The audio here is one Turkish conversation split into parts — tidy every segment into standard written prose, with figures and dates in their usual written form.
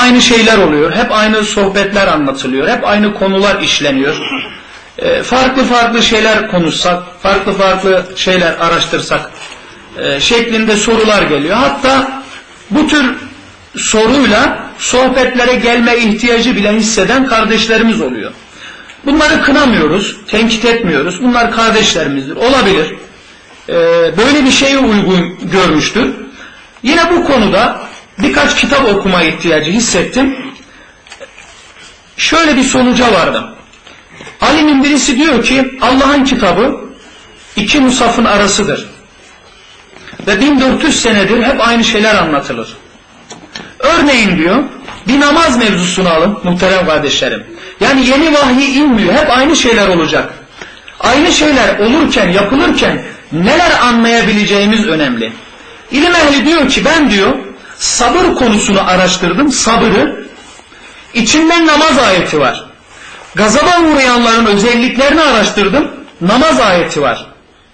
aynı şeyler oluyor, hep aynı sohbetler anlatılıyor, hep aynı konular işleniyor. Farklı farklı şeyler konuşsak, farklı farklı şeyler araştırsak şeklinde sorular geliyor. Hatta bu tür soruyla sohbetlere gelme ihtiyacı bile hisseden kardeşlerimiz oluyor. Bunları kınamıyoruz, tenkit etmiyoruz. Bunlar kardeşlerimizdir. Olabilir. Böyle bir şeyi uygun görmüştür. Yine bu konuda birkaç kitap okuma ihtiyacı hissettim. Şöyle bir sonuca vardım. Alimin birisi diyor ki Allah'ın kitabı iki musafın arasıdır. Ve 1400 senedir hep aynı şeyler anlatılır. Örneğin diyor bir namaz mevzusunu alın muhterem kardeşlerim. Yani yeni vahiy inmiyor, hep aynı şeyler olacak. Aynı şeyler olurken, yapılırken neler anlayabileceğimiz önemli. İlim ehli diyor ki ben diyor sabır konusunu araştırdım, sabırı. İçinden namaz ayeti var. Gazaba uğrayanların özelliklerini araştırdım, namaz ayeti var.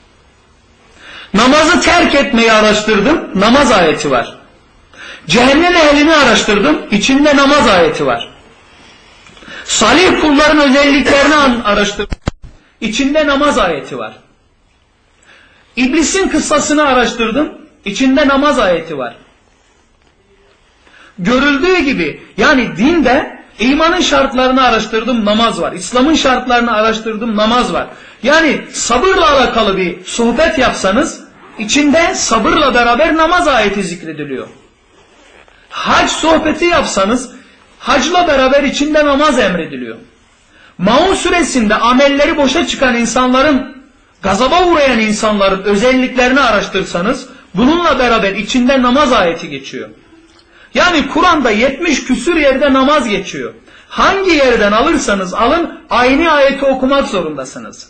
Namazı terk etmeyi araştırdım, namaz ayeti var. Cehennem ehlini araştırdım, içinde namaz ayeti var. Salih kulların özelliklerini araştırdım, içinde namaz ayeti var. İblisin kıssasını araştırdım, içinde namaz ayeti var. Görüldüğü gibi yani dinde imanın şartlarını araştırdım, namaz var. İslam'ın şartlarını araştırdım, namaz var. Yani sabırla alakalı bir sohbet yapsanız içinde sabırla beraber namaz ayeti zikrediliyor. Hac sohbeti yapsanız hacla beraber içinde namaz emrediliyor. Maun suresinde amelleri boşa çıkan insanların, gazaba uğrayan insanların özelliklerini araştırsanız bununla beraber içinde namaz ayeti geçiyor. Yani Kur'an'da 70 küsür yerde namaz geçiyor. Hangi yerden alırsanız alın aynı ayeti okumak zorundasınız.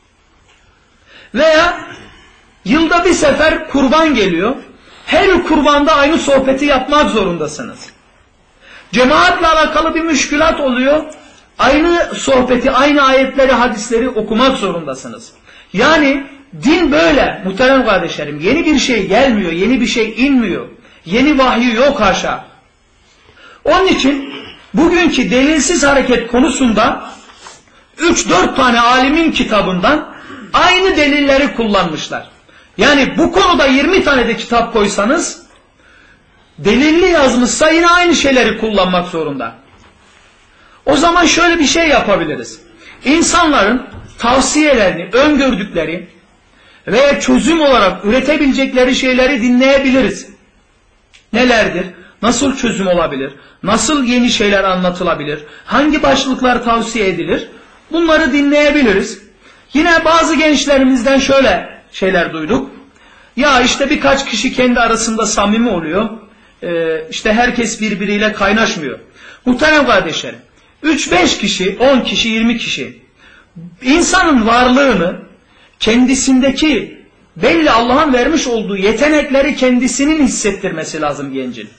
Veya yılda bir sefer kurban geliyor. Her kurbanda aynı sohbeti yapmak zorundasınız. Cemaatle alakalı bir müşkülat oluyor. Aynı sohbeti, aynı ayetleri, hadisleri okumak zorundasınız. Yani din böyle muhterem kardeşlerim. Yeni bir şey gelmiyor, yeni bir şey inmiyor. Yeni vahyi yok haşa. Onun için bugünkü delilsiz hareket konusunda 3-4 tane alimin kitabından aynı delilleri kullanmışlar. Yani bu konuda 20 tane de kitap koysanız delilli yazmışsa yine aynı şeyleri kullanmak zorunda. O zaman şöyle bir şey yapabiliriz. İnsanların tavsiyelerini, öngördükleri veya çözüm olarak üretebilecekleri şeyleri dinleyebiliriz. Nelerdir? Nasıl çözüm olabilir? Nasıl yeni şeyler anlatılabilir? Hangi başlıklar tavsiye edilir? Bunları dinleyebiliriz. Yine bazı gençlerimizden şöyle şeyler duyduk. Ya işte birkaç kişi kendi arasında samimi oluyor. İşte herkes birbiriyle kaynaşmıyor. Muhterem kardeşlerim, 3-5 kişi, 10 kişi, 20 kişi insanın varlığını kendisindeki belli Allah'ın vermiş olduğu yetenekleri kendisinin hissettirmesi lazım gencin.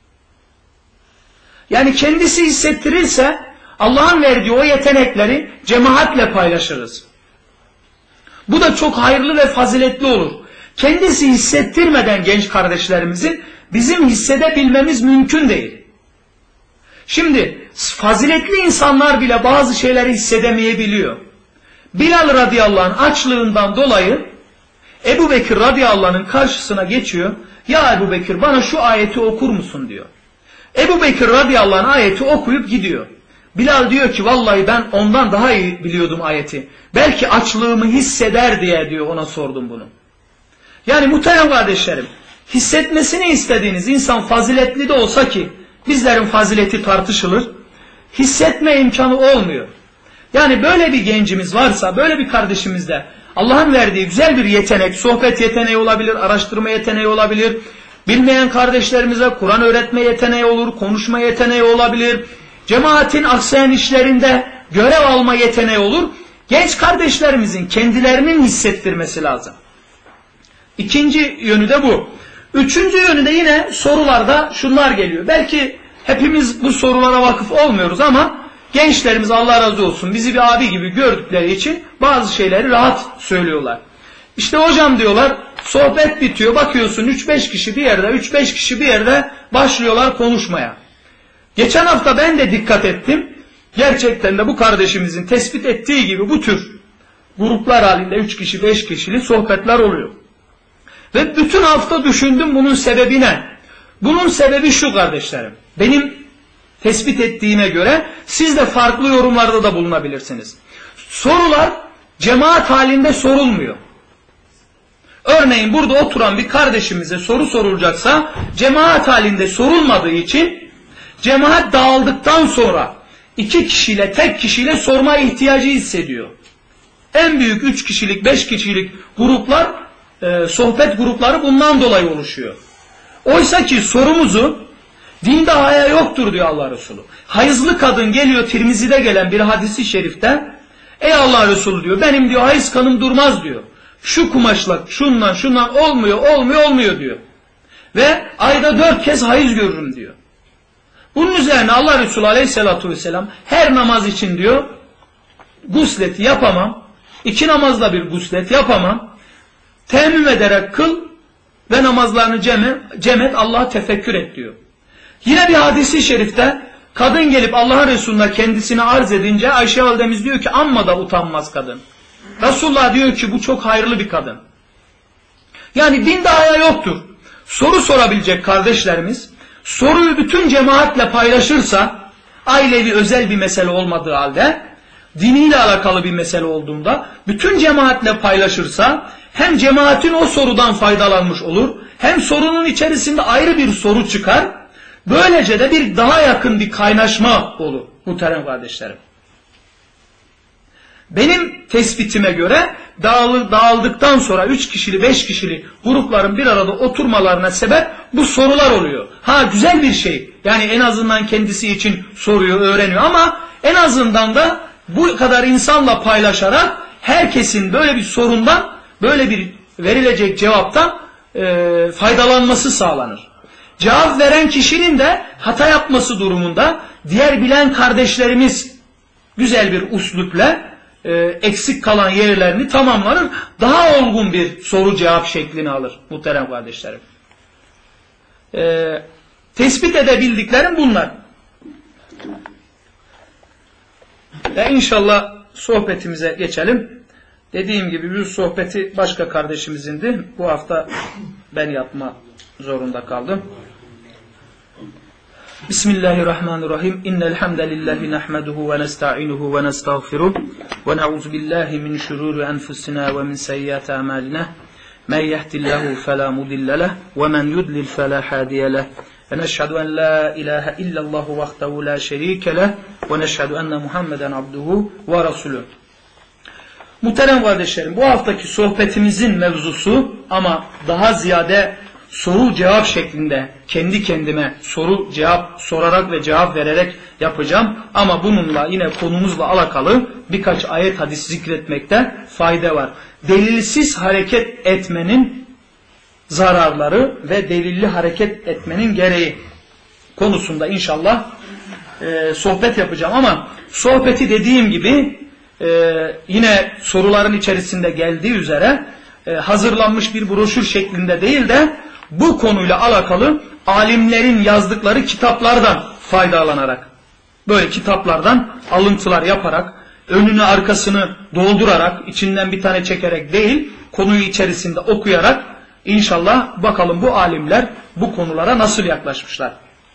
Yani kendisi hissettirirse Allah'ın verdiği o yetenekleri cemaatle paylaşırız. Bu da çok hayırlı ve faziletli olur. Kendisi hissettirmeden genç kardeşlerimizin bizim hissedebilmemiz mümkün değil. Şimdi faziletli insanlar bile bazı şeyleri hissedemeyebiliyor. Bilal radıyallahu anh açlığından dolayı Ebu Bekir radıyallahu anh'ın karşısına geçiyor. Ya Ebu Bekir bana şu ayeti okur musun diyor. Ebu Bekir radıyallahu anh ayeti okuyup gidiyor. Bilal diyor ki vallahi ben ondan daha iyi biliyordum ayeti. Belki açlığımı hisseder diye diyor ona sordum bunu. Yani muhterem kardeşlerim, hissetmesini istediğiniz insan faziletli de olsa ki bizlerin fazileti tartışılır, hissetme imkanı olmuyor. Yani böyle bir gencimiz varsa, böyle bir kardeşimizde Allah'ın verdiği güzel bir yetenek, sohbet yeteneği olabilir, araştırma yeteneği olabilir, bilmeyen kardeşlerimize Kur'an öğretme yeteneği olur, konuşma yeteneği olabilir, cemaatin aksayan işlerinde görev alma yeteneği olur. Genç kardeşlerimizin kendilerinin hissettirmesi lazım. İkinci yönü de bu. Üçüncü yönü de yine sorularda şunlar geliyor. Belki hepimiz bu sorulara vakıf olmuyoruz ama gençlerimiz Allah razı olsun bizi bir abi gibi gördükleri için bazı şeyleri rahat söylüyorlar. İşte hocam diyorlar sohbet bitiyor bakıyorsun 3-5 kişi bir yerde başlıyorlar konuşmaya. Geçen hafta ben de dikkat ettim. Gerçekten de bu kardeşimizin tespit ettiği gibi bu tür gruplar halinde 3 kişi 5 kişili sohbetler oluyor. Ve bütün hafta düşündüm bunun sebebi ne? Bunun sebebi şu kardeşlerim. Benim tespit ettiğime göre siz de farklı yorumlarda da bulunabilirsiniz. Sorular cemaat halinde sorulmuyor. Örneğin burada oturan bir kardeşimize soru sorulacaksa cemaat halinde sorulmadığı için cemaat dağıldıktan sonra 2 kişiyle tek kişiyle sorma ihtiyacı hissediyor. En büyük 3 kişilik 5 kişilik gruplar sohbet grupları bundan dolayı oluşuyor. Oysa ki sorumuzu dinde haya yoktur diyor Allah Resulü. Hayızlı kadın geliyor Tirmizi'de gelen bir hadisi şerifte ey Allah Resulü diyor benim diyor hayız kanım durmaz diyor. Şu kumaşla şundan olmuyor diyor. Ve ayda 4 kez hayız görürüm diyor. Bunun üzerine Allah Resulü Aleyhisselatü Vesselam her namaz için diyor gusleti yapamam. 2 namazda bir guslet yapamam. Temmüm ederek kıl ve namazlarını cem et Allah'a tefekkür et diyor. Yine bir hadisi şerifte kadın gelip Allah'ın Resulü'ne kendisini arz edince Ayşe validemiz diyor ki amma da utanmaz kadın. Resulullah diyor ki bu çok hayırlı bir kadın. Yani dinde haya yoktur. Soru sorabilecek kardeşlerimiz soruyu bütün cemaatle paylaşırsa ailevi özel bir mesele olmadığı halde diniyle alakalı bir mesele olduğunda bütün cemaatle paylaşırsa hem cemaatin o sorudan faydalanmış olur hem sorunun içerisinde ayrı bir soru çıkar. Böylece de bir daha yakın bir kaynaşma olur muhterem kardeşlerim. Benim tespitime göre dağıldıktan sonra 3 kişili 5 kişili grupların bir arada oturmalarına sebep bu sorular oluyor. Ha güzel bir şey. Yani en azından kendisi için soruyor, öğreniyor ama en azından da bu kadar insanla paylaşarak herkesin böyle bir sorundan, böyle bir verilecek cevaptan faydalanması sağlanır. Cevap veren kişinin de hata yapması durumunda diğer bilen kardeşlerimiz güzel bir üslupla eksik kalan yerlerini tamamlanır. Daha olgun bir soru cevap şeklini alır muhterem kardeşlerim. Tespit edebildiklerim bunlar. Ve inşallah sohbetimize geçelim. Dediğim gibi bir sohbeti başka kardeşimizindi. Bu hafta ben yapma zorunda kaldım. Bismillahirrahmanirrahim. İnnel hamdelellahi nahmeduhu ve nestainuhu ve nestağfiruh ve na'uzu billahi min şururi enfusina ve min seyyiati amalina. Men yehdihillahu fela mudille leh ve men yudlil fela hadiye leh. Ve neşhedü en la ilahe illallah vahdehu la şerike leh ve neşhedü enne Muhammeden abduhu ve resulüh. Muhterem kardeşlerim, bu haftaki sohbetimizin mevzusu ama daha ziyade soru cevap şeklinde kendi kendime soru cevap sorarak ve cevap vererek yapacağım. Ama bununla yine konumuzla alakalı birkaç ayet hadis zikretmekte fayda var. Delilsiz hareket etmenin zararları ve delilli hareket etmenin gereği konusunda inşallah sohbet yapacağım. Ama sohbeti dediğim gibi yine soruların içerisinde geldiği üzere hazırlanmış bir broşür şeklinde değil de bu konuyla alakalı alimlerin yazdıkları kitaplardan faydalanarak, böyle kitaplardan alıntılar yaparak, önünü arkasını doldurarak, içinden bir tane çekerek değil, konuyu içerisinde okuyarak inşallah bakalım bu alimler bu konulara nasıl yaklaşmışlar.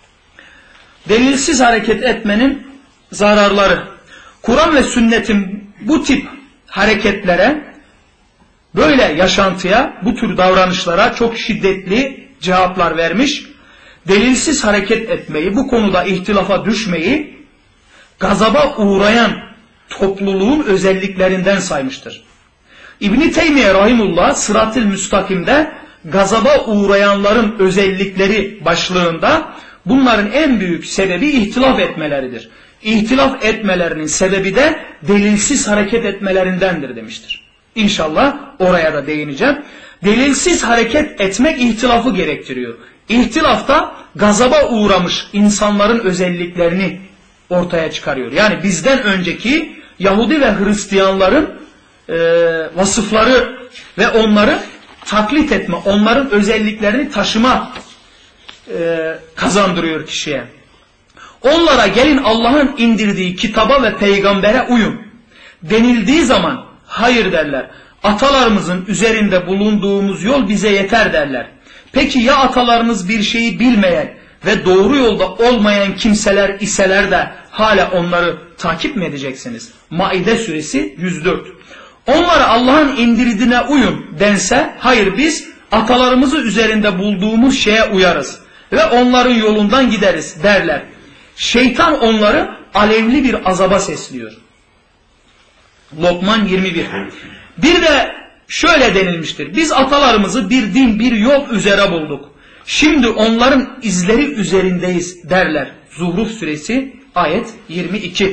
Delilsiz hareket etmenin zararları. Kur'an ve sünnetin bu tip hareketlere, böyle yaşantıya, bu tür davranışlara çok şiddetli cevaplar vermiş. Delilsiz hareket etmeyi, bu konuda ihtilafa düşmeyi gazaba uğrayan topluluğun özelliklerinden saymıştır. İbn-i Teymiye Rahimullah Sırat-ı Müstakim'de gazaba uğrayanların özellikleri başlığında bunların en büyük sebebi ihtilaf etmeleridir. İhtilaf etmelerinin sebebi de delilsiz hareket etmelerindendir demiştir. İnşallah oraya da değineceğim. Delilsiz hareket etmek ihtilafı gerektiriyor. İhtilafta gazaba uğramış insanların özelliklerini ortaya çıkarıyor. Yani bizden önceki Yahudi ve Hristiyanların vasıfları ve onları taklit etme, onların özelliklerini taşıma kazandırıyor kişiye. Onlara gelin Allah'ın indirdiği kitaba ve peygambere uyun denildiği zaman hayır derler. Atalarımızın üzerinde bulunduğumuz yol bize yeter derler. Peki ya atalarınız bir şeyi bilmeyen ve doğru yolda olmayan kimseler iseler de hala onları takip mi edeceksiniz? Maide suresi 104. Onlara Allah'ın indirdiğine uyun dense hayır biz atalarımızı üzerinde bulduğumuz şeye uyarız ve onların yolundan gideriz derler. Şeytan onları alevli bir azaba sesliyor. Lokman 21. Bir de şöyle denilmiştir. Biz atalarımızı bir din, bir yol üzere bulduk. Şimdi onların izleri üzerindeyiz derler. Zuhruf suresi ayet 22.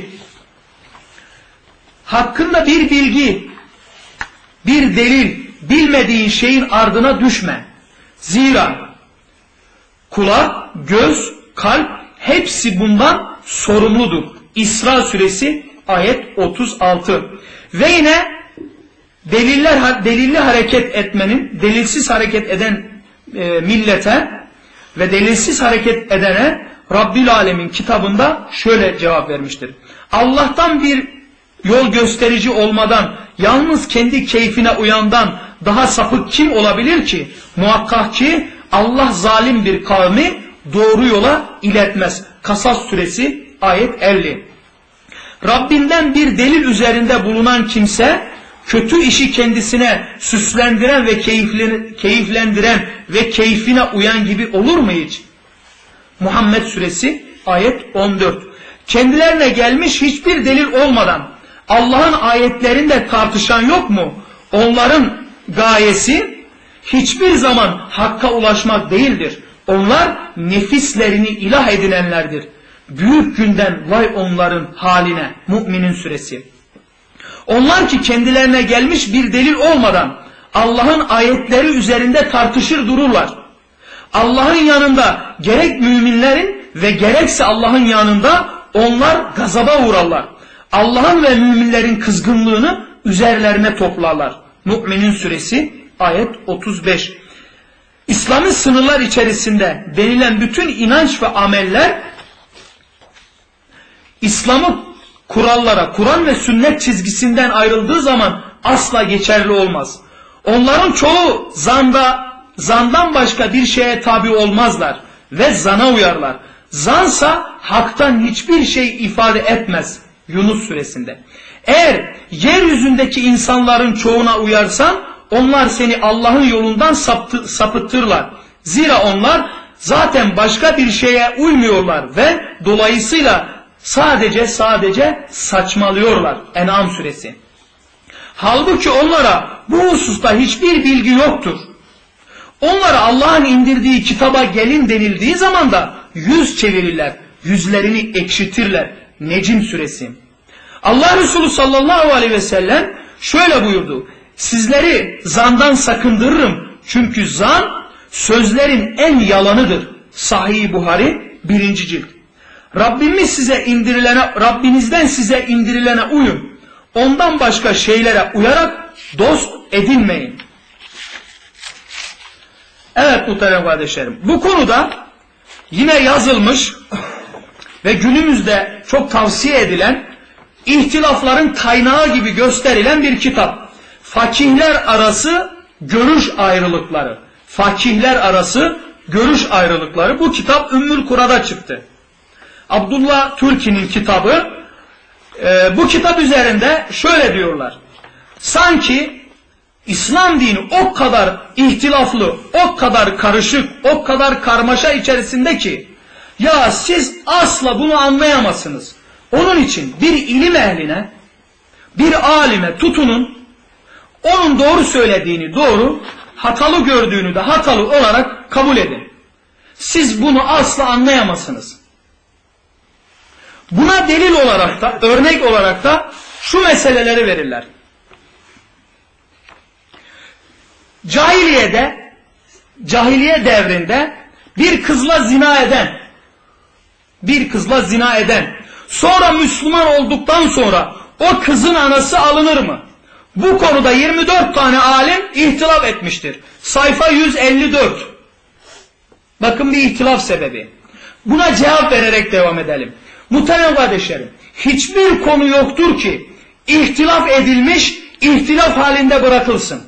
Hakkında bir bilgi, bir delil, bilmediğin şeyin ardına düşme. Zira kulak, göz, kalp hepsi bundan sorumludur. İsra suresi ayet 36. Ve yine delilli hareket etmenin, delilsiz hareket eden millete ve delilsiz hareket edene Rabbül Alemin kitabında şöyle cevap vermiştir. Allah'tan bir yol gösterici olmadan yalnız kendi keyfine uyandan daha sapık kim olabilir ki? Muhakkak ki Allah zalim bir kavmi doğru yola iletmez. Kasas suresi ayet 50. Rabbinden bir delil üzerinde bulunan kimse kötü işi kendisine süslendiren ve keyiflendiren ve keyfine uyan gibi olur mu hiç? Muhammed suresi ayet 14. Kendilerine gelmiş hiçbir delil olmadan Allah'ın ayetlerinde tartışan yok mu? Onların gayesi hiçbir zaman hakka ulaşmak değildir. Onlar nefislerini ilah edinenlerdir. Büyük günden vay onların haline. Mü'minin suresi. Onlar ki kendilerine gelmiş bir delil olmadan Allah'ın ayetleri üzerinde tartışır dururlar. Allah'ın yanında gerek müminlerin ve gerekse Allah'ın yanında onlar gazaba uğrarlar. Allah'ın ve müminlerin kızgınlığını üzerlerine toplarlar. Mü'minin suresi ayet 35. İslam'ın sınırlar içerisinde denilen bütün inanç ve ameller İslam'ın kurallara, Kur'an ve sünnet çizgisinden ayrıldığı zaman asla geçerli olmaz. Onların çoğu zandan başka bir şeye tabi olmazlar ve zana uyarlar. Zansa haktan hiçbir şey ifade etmez. Yunus suresinde. Eğer yeryüzündeki insanların çoğuna uyarsan onlar seni Allah'ın yolundan sapıtırlar. Zira onlar zaten başka bir şeye uymuyorlar ve dolayısıyla sadece saçmalıyorlar. En'am suresi. Halbuki onlara bu hususta hiçbir bilgi yoktur. Onlara Allah'ın indirdiği kitaba gelin denildiği zaman da yüz çevirirler, yüzlerini ekşitirler. Necm suresi. Allah Resulü sallallahu aleyhi ve sellem şöyle buyurdu. Sizleri zandan sakındırırım. Çünkü zan sözlerin en yalanıdır. Sahih Buhari 1. cilt. Rabbinizden size indirilene uyun. Ondan başka şeylere uyarak dost edinmeyin. Evet muhterem kardeşlerim. Bu konuda yine yazılmış ve günümüzde çok tavsiye edilen, ihtilafların kaynağı gibi gösterilen bir kitap. Fakihler arası görüş ayrılıkları. Fakihler arası görüş ayrılıkları. Bu kitap Ümmül Kura'da çıktı. Abdullah Türki'nin kitabı. Bu kitap üzerinde şöyle diyorlar. Sanki İslam dini o kadar ihtilaflı, o kadar karışık, o kadar karmaşa içerisinde ki ya siz asla bunu anlayamazsınız. Onun için bir ilim ehline, bir alime tutunun, onun doğru söylediğini doğru, hatalı gördüğünü de hatalı olarak kabul edin. Siz bunu asla anlayamazsınız. Buna delil olarak da, örnek olarak da şu meseleleri verirler. Cahiliye devrinde bir kızla zina eden, sonra Müslüman olduktan sonra o kızın anası alınır mı? Bu konuda 24 tane alim ihtilaf etmiştir. Sayfa 154. Bakın bir ihtilaf sebebi. Buna cevap vererek devam edelim. Muhterem kardeşlerim, hiçbir konu yoktur ki ihtilaf edilmiş, ihtilaf halinde bırakılsın.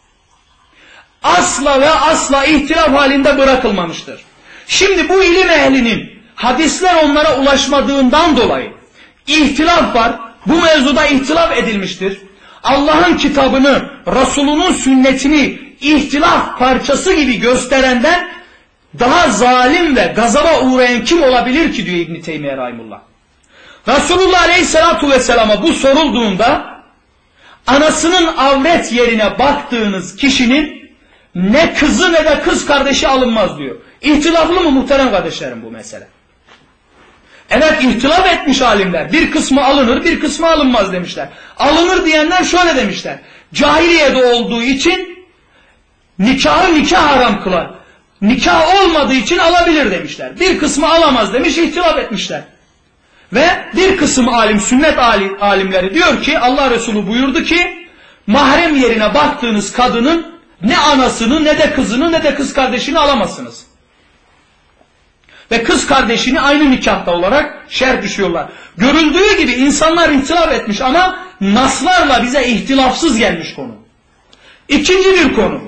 Asla ve asla ihtilaf halinde bırakılmamıştır. Şimdi bu ilim ehlinin hadisler onlara ulaşmadığından dolayı ihtilaf var. Bu mevzuda ihtilaf edilmiştir. Allah'ın kitabını, Resulünün sünnetini ihtilaf parçası gibi gösterenden daha zalim ve gazaba uğrayan kim olabilir ki diyor İbn-i Teymiye Rahimullah. Resulullah Aleyhisselatü Vesselam'a bu sorulduğunda anasının avret yerine baktığınız kişinin ne kızı ne de kız kardeşi alınmaz diyor. İhtilaflı mı muhterem kardeşlerim bu mesele? Evet, ihtilaf etmiş alimler. Bir kısmı alınır, bir kısmı alınmaz demişler. Alınır diyenler şöyle demişler. Cahiliyede olduğu için nikahı nikah haram kılar. Nikah olmadığı için alabilir demişler. Bir kısmı alamaz demiş, ihtilaf etmişler. Ve bir kısım alim, sünnet alimleri diyor ki Allah Resulü buyurdu ki mahrem yerine baktığınız kadının ne anasını ne de kızını ne de kız kardeşini alamazsınız. Ve kız kardeşini aynı nikahta olarak şerh düşüyorlar. Görüldüğü gibi insanlar ihtilaf etmiş ama naslarla bize ihtilafsız gelmiş konu. İkinci bir konu.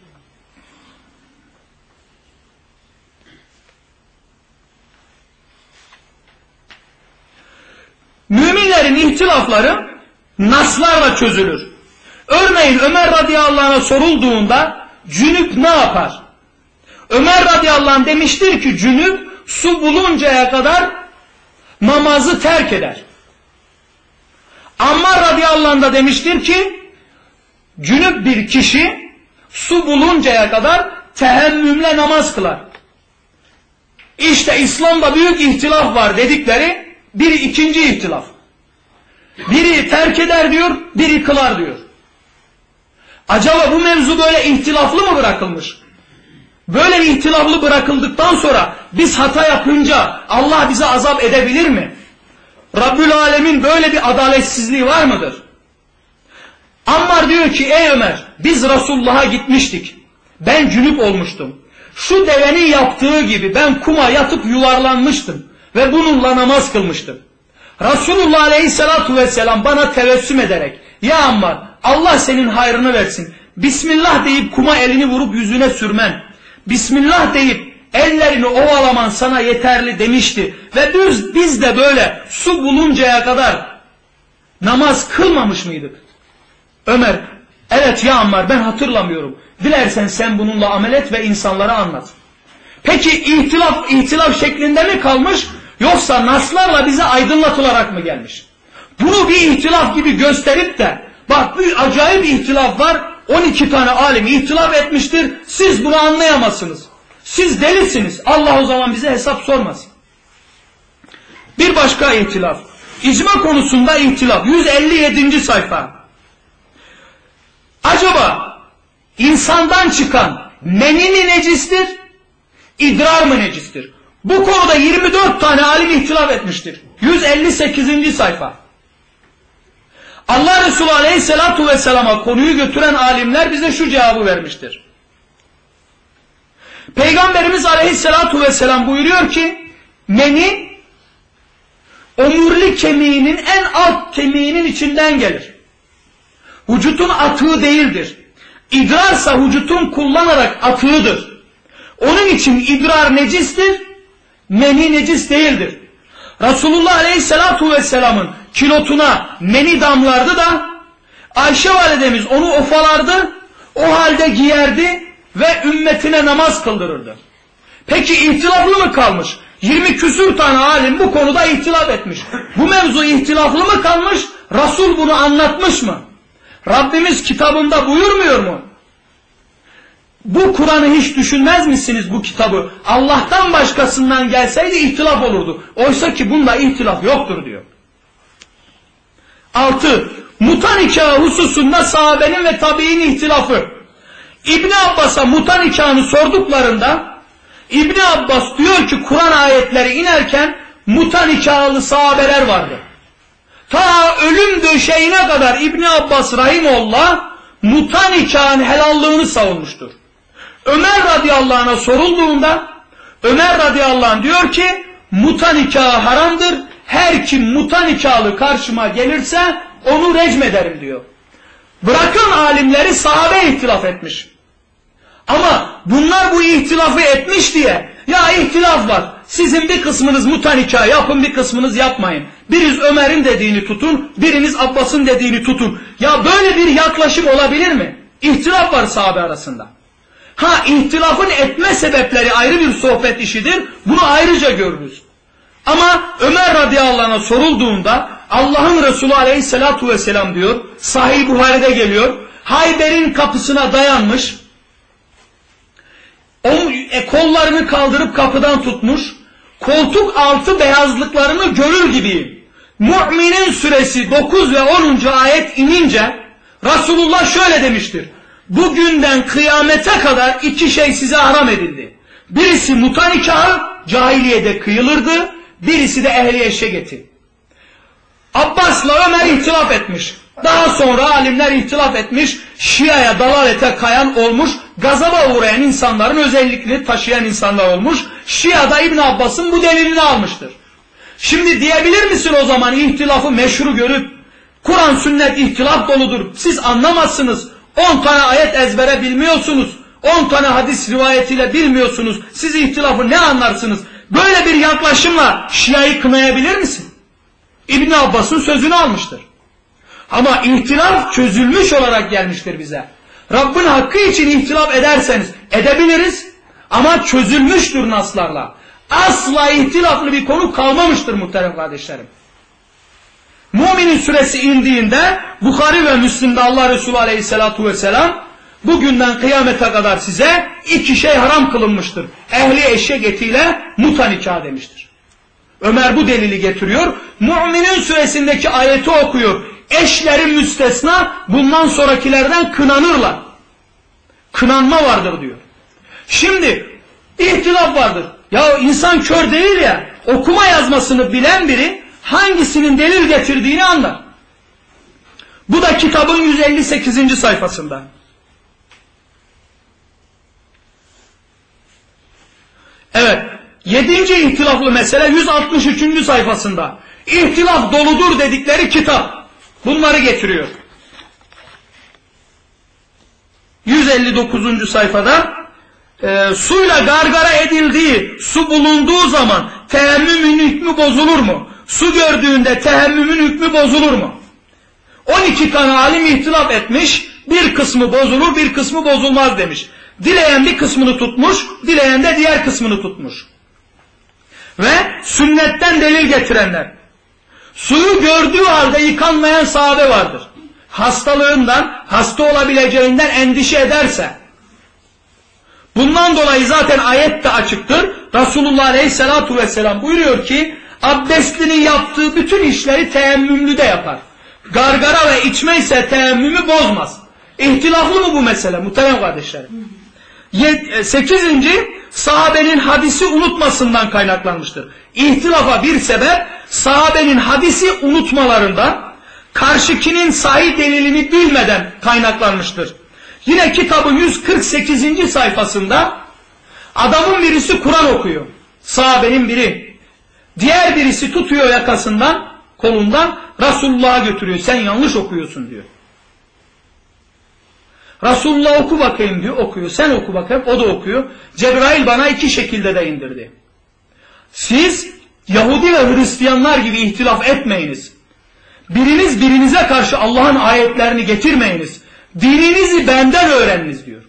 Müminlerin ihtilafları naslarla çözülür. Örneğin Ömer radıyallahu anh'a sorulduğunda cünüp ne yapar? Ömer radıyallahu anh demiştir ki cünüp su buluncaya kadar namazı terk eder. Ammar radıyallahu anh da demiştir ki cünüp bir kişi su buluncaya kadar tehemmümle namaz kılar. İşte İslam'da büyük ihtilaf var dedikleri bir ikinci ihtilaf. Biri terk eder diyor, biri kılar diyor. Acaba bu mevzu böyle ihtilaflı mı bırakılmış? Böyle ihtilaflı bırakıldıktan sonra biz hata yapınca Allah bize azap edebilir mi? Rabbül Alemin böyle bir adaletsizliği var mıdır? Ammar diyor ki ey Ömer biz Resulullah'a gitmiştik. Ben cünüp olmuştum. Şu devenin yaptığı gibi ben kuma yatıp yuvarlanmıştım ve bununla namaz kılmıştım. Resulullah Aleyhisselatü Vesselam bana tebessüm ederek ya Ammar Allah senin hayrını versin. Bismillah deyip kuma elini vurup yüzüne sürmen. Bismillah deyip ellerini ovalaman sana yeterli demişti. Ve biz de böyle su buluncaya kadar namaz kılmamış mıydık? Ömer evet ya Ammar ben hatırlamıyorum. Dilersen sen bununla amel et ve insanlara anlat. Peki ihtilaf şeklinde mi kalmış yoksa naslarla bize aydınlatılarak mı gelmiş? Bunu bir ihtilaf gibi gösterip de bak bir acayip ihtilaf var 12 tane alim ihtilaf etmiştir siz bunu anlayamazsınız. Siz delisiniz. Allah o zaman bize hesap sormasın. Bir başka ihtilaf. İcma konusunda ihtilaf. 157. sayfa. Acaba insandan çıkan meni mi necistir, idrar mı necistir? Bu konuda 24 tane alim ihtilaf etmiştir. 158. sayfa. Allah Resulü Aleyhisselatü Vesselam'a konuyu götüren alimler bize şu cevabı vermiştir. Peygamberimiz Aleyhisselatü Vesselam buyuruyor ki meni omurilik kemiğinin en alt kemiğinin içinden gelir. Vücutun atığı değildir. İdrarsa vücutun kullanarak atığıdır. Onun için idrar necistir, meni necis değildir. Resulullah Aleyhisselatü Vesselam'ın kilotuna meni damlardı da Ayşe validemiz onu ofalardı, o halde giyerdi ve ümmetine namaz kıldırırdı. Peki ihtilaflı mı kalmış? 20 küsur tane alim bu konuda ihtilaf etmiş. Bu mevzu ihtilaflı mı kalmış? Resul bunu anlatmış mı? Rabbimiz kitabında buyurmuyor mu? Bu Kur'an'ı hiç düşünmez misiniz bu kitabı? Allah'tan başkasından gelseydi ihtilaf olurdu. Oysa ki bunda ihtilaf yoktur diyor. 6. Muta nikahı hususunda sahabenin ve tabiinin ihtilafı. İbni Abbas'a muta nikahını sorduklarında İbni Abbas diyor ki Kur'an ayetleri inerken muta nikahlı sahabeler vardı. Ta ölüm döşeğine kadar İbni Abbas rahimullah muta nikahın helallığını savunmuştur. Ömer radıyallahu anh'a sorulduğunda Ömer radıyallahu anh diyor ki muta nikahı haramdır. Her kim muta nikahlı karşıma gelirse onu recm ederim diyor. Bırakın alimleri, sahabe ihtilaf etmiş. Ama bunlar bu ihtilafı etmiş diye, ya ihtilaf var, sizin bir kısmınız muta nikahı yapın, bir kısmınız yapmayın. Biriniz Ömer'in dediğini tutun, biriniz Abbas'ın dediğini tutun. Ya böyle bir yaklaşım olabilir mi? İhtilaf var sahabe arasında. Ha, ihtilafın etme sebepleri ayrı bir sohbet işidir. Bunu ayrıca görürüz. Ama Ömer radıyallahu anh'a sorulduğunda Allah'ın Resulü aleyhissalatu vesselam diyor, Sahih Buhari'de geliyor, Hayber'in kapısına dayanmış, kollarını kaldırıp kapıdan tutmuş, koltuk altı beyazlıklarını görür gibiyim. Mü'minin suresi 9 ve 10. ayet inince Resulullah şöyle demiştir: bugünden kıyamete kadar iki şey size haram edildi. Birisi muta nikahı, cahiliyede kıyılırdı, birisi de ehli eşeğeti. Abbas'la Ömer ihtilaf etmiş. Daha sonra alimler ihtilaf etmiş, Şia'ya, dalalete kayan olmuş, gazaba uğrayan insanların özelliklerini taşıyan insanlar olmuş. Şia'da İbn Abbas'ın bu delilini almıştır. Şimdi diyebilir misin o zaman ihtilafı meşru görüp, Kur'an sünnet ihtilaf doludur, siz anlamazsınız, 10 tane ayet ezbere bilmiyorsunuz, 10 tane hadis rivayetiyle bilmiyorsunuz, siz ihtilafı ne anlarsınız? Böyle bir yaklaşımla Şia'yı kınayabilir misin? İbn Abbas'ın sözünü almıştır. Ama ihtilaf çözülmüş olarak gelmiştir bize. Rabbin hakkı için ihtilaf ederseniz edebiliriz ama çözülmüştür naslarla. Asla ihtilaflı bir konu kalmamıştır muhterem kardeşlerim. Müminin suresi indiğinde Bukhari ve Müslim'de Allah Resulü aleyhissalatu vesselam bugünden kıyamete kadar size iki şey haram kılınmıştır. Ehli eşek etiyle muta nikah demiştir. Ömer bu delili getiriyor. Müminin suresindeki ayeti okuyor. Eşlerin müstesna, bundan sonrakilerden kınanırlar. Kınanma vardır diyor. Şimdi ihtilaf vardır. Ya insan kör değil ya, okuma yazmasını bilen biri hangisinin delil getirdiğini anlar. Bu da kitabın 158. sayfasında. Evet, 7. ihtilaflı mesele 163. sayfasında. İhtilaf doludur dedikleri kitap. Bunları getiriyor. 159. sayfada suyla gargara edildiği, su bulunduğu zaman teyemmümün hükmü bozulur mu? Su gördüğünde teyemmümün hükmü bozulur mu? 12 tane alim ihtilaf etmiş, bir kısmı bozulur, bir kısmı bozulmaz demiş. Dileyen bir kısmını tutmuş, dileyen de diğer kısmını tutmuş. Ve sünnetten delil getirenler. Suyu gördüğü halde yıkanmayan sahabe vardır. Hastalığından, hasta olabileceğinden endişe ederse. Bundan dolayı zaten ayet de açıktır. Resulullah Aleyhisselatü Vesselam buyuruyor ki, abdestlinin yaptığı bütün işleri teyemmümlü de yapar. Gargara ve içme ise teyemmümü bozmaz. İhtilaflı mı bu mesele muhterem kardeşlerim? 8. sahabenin hadisi unutmasından kaynaklanmıştır. İhtilafa bir sebep sahabenin hadisi unutmalarından, karşıkinin sahih delilini bilmeden kaynaklanmıştır. Yine kitabın 148. sayfasında adamın birisi Kur'an okuyor. Sahabenin biri. Diğer birisi tutuyor yakasından, kolundan, Resulullah'a götürüyor. Sen yanlış okuyorsun diyor. Resulullah oku bakayım diyor, okuyor. Sen oku bakayım, o da okuyor. Cebrail bana iki şekilde de indirdi. Siz Yahudi ve Hristiyanlar gibi ihtilaf etmeyiniz. Biriniz birinize karşı Allah'ın ayetlerini getirmeyiniz. Dininizi benden öğreniniz diyor.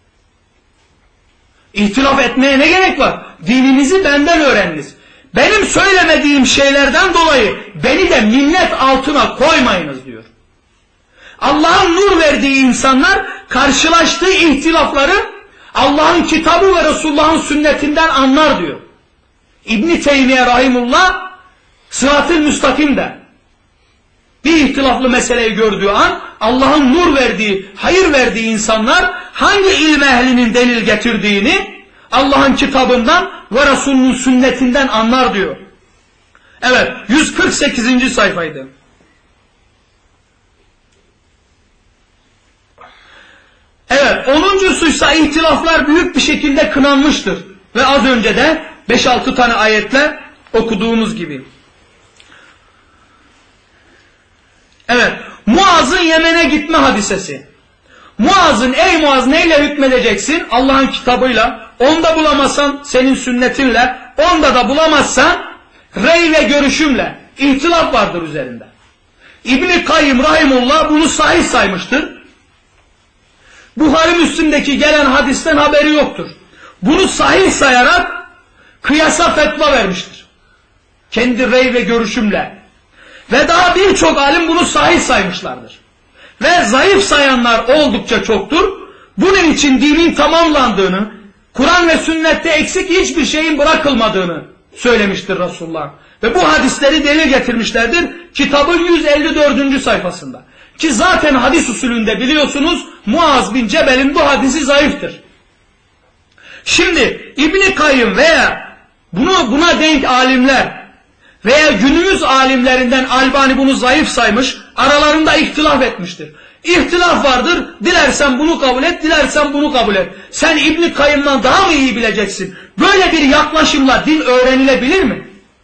İhtilaf etmeye ne gerek var? Dininizi benden öğreniniz. Benim söylemediğim şeylerden dolayı beni de minnet altına koymayınız diyor. Allah'ın nur verdiği insanlar karşılaştığı ihtilafları Allah'ın kitabı ve Resulullah'ın sünnetinden anlar diyor. İbn-i Teymiye Rahimullah Sırat-ı Müstakim'de bir ihtilaflı meseleyi gördüğü an Allah'ın nur verdiği, hayır verdiği insanlar hangi ilm ehlinin delil getirdiğini Allah'ın kitabından ve Resulünün sünnetinden anlar diyor. Evet, 148. sayfaydı. Evet, 10.suysa ihtilaflar büyük bir şekilde kınanmıştır. Ve az önce de 5-6 tane ayetle okuduğumuz gibi. Evet, Muaz'ın Yemen'e gitme hadisesi. Muaz'ın, ey Muaz neyle hükmedeceksin? Allah'ın kitabıyla. Onda bulamazsan senin sünnetinle, onda da bulamazsan rey ve görüşümle. İhtilaf vardır üzerinde. İbn-i Kayyım rahimullah bunu sahih saymıştır. Buhari Müslim'deki gelen hadisten haberi yoktur. Bunu sahih sayarak kıyasa fetva vermiştir. Kendi rey ve görüşümle. Ve daha birçok alim bunu sahih saymışlardır. Ve zayıf sayanlar oldukça çoktur. Bunun için dinin tamamlandığını, Kur'an ve sünnette eksik hiçbir şeyin bırakılmadığını söylemiştir Resulullah. Ve bu hadisleri delil getirmişlerdir kitabın 154. sayfasında. Ki zaten hadis usulünde biliyorsunuz Muaz bin Cebel'in bu hadisi zayıftır. Şimdi İbn-i Kayyım veya buna denk alimler veya günümüz alimlerinden Albani bunu zayıf saymış, aralarında ihtilaf etmiştir. İhtilaf vardır, dilersen bunu kabul et, dilersen bunu kabul et. Sen İbn-i Kayyım'dan daha mı iyi bileceksin? Böyle bir yaklaşımla din öğrenilebilir mi?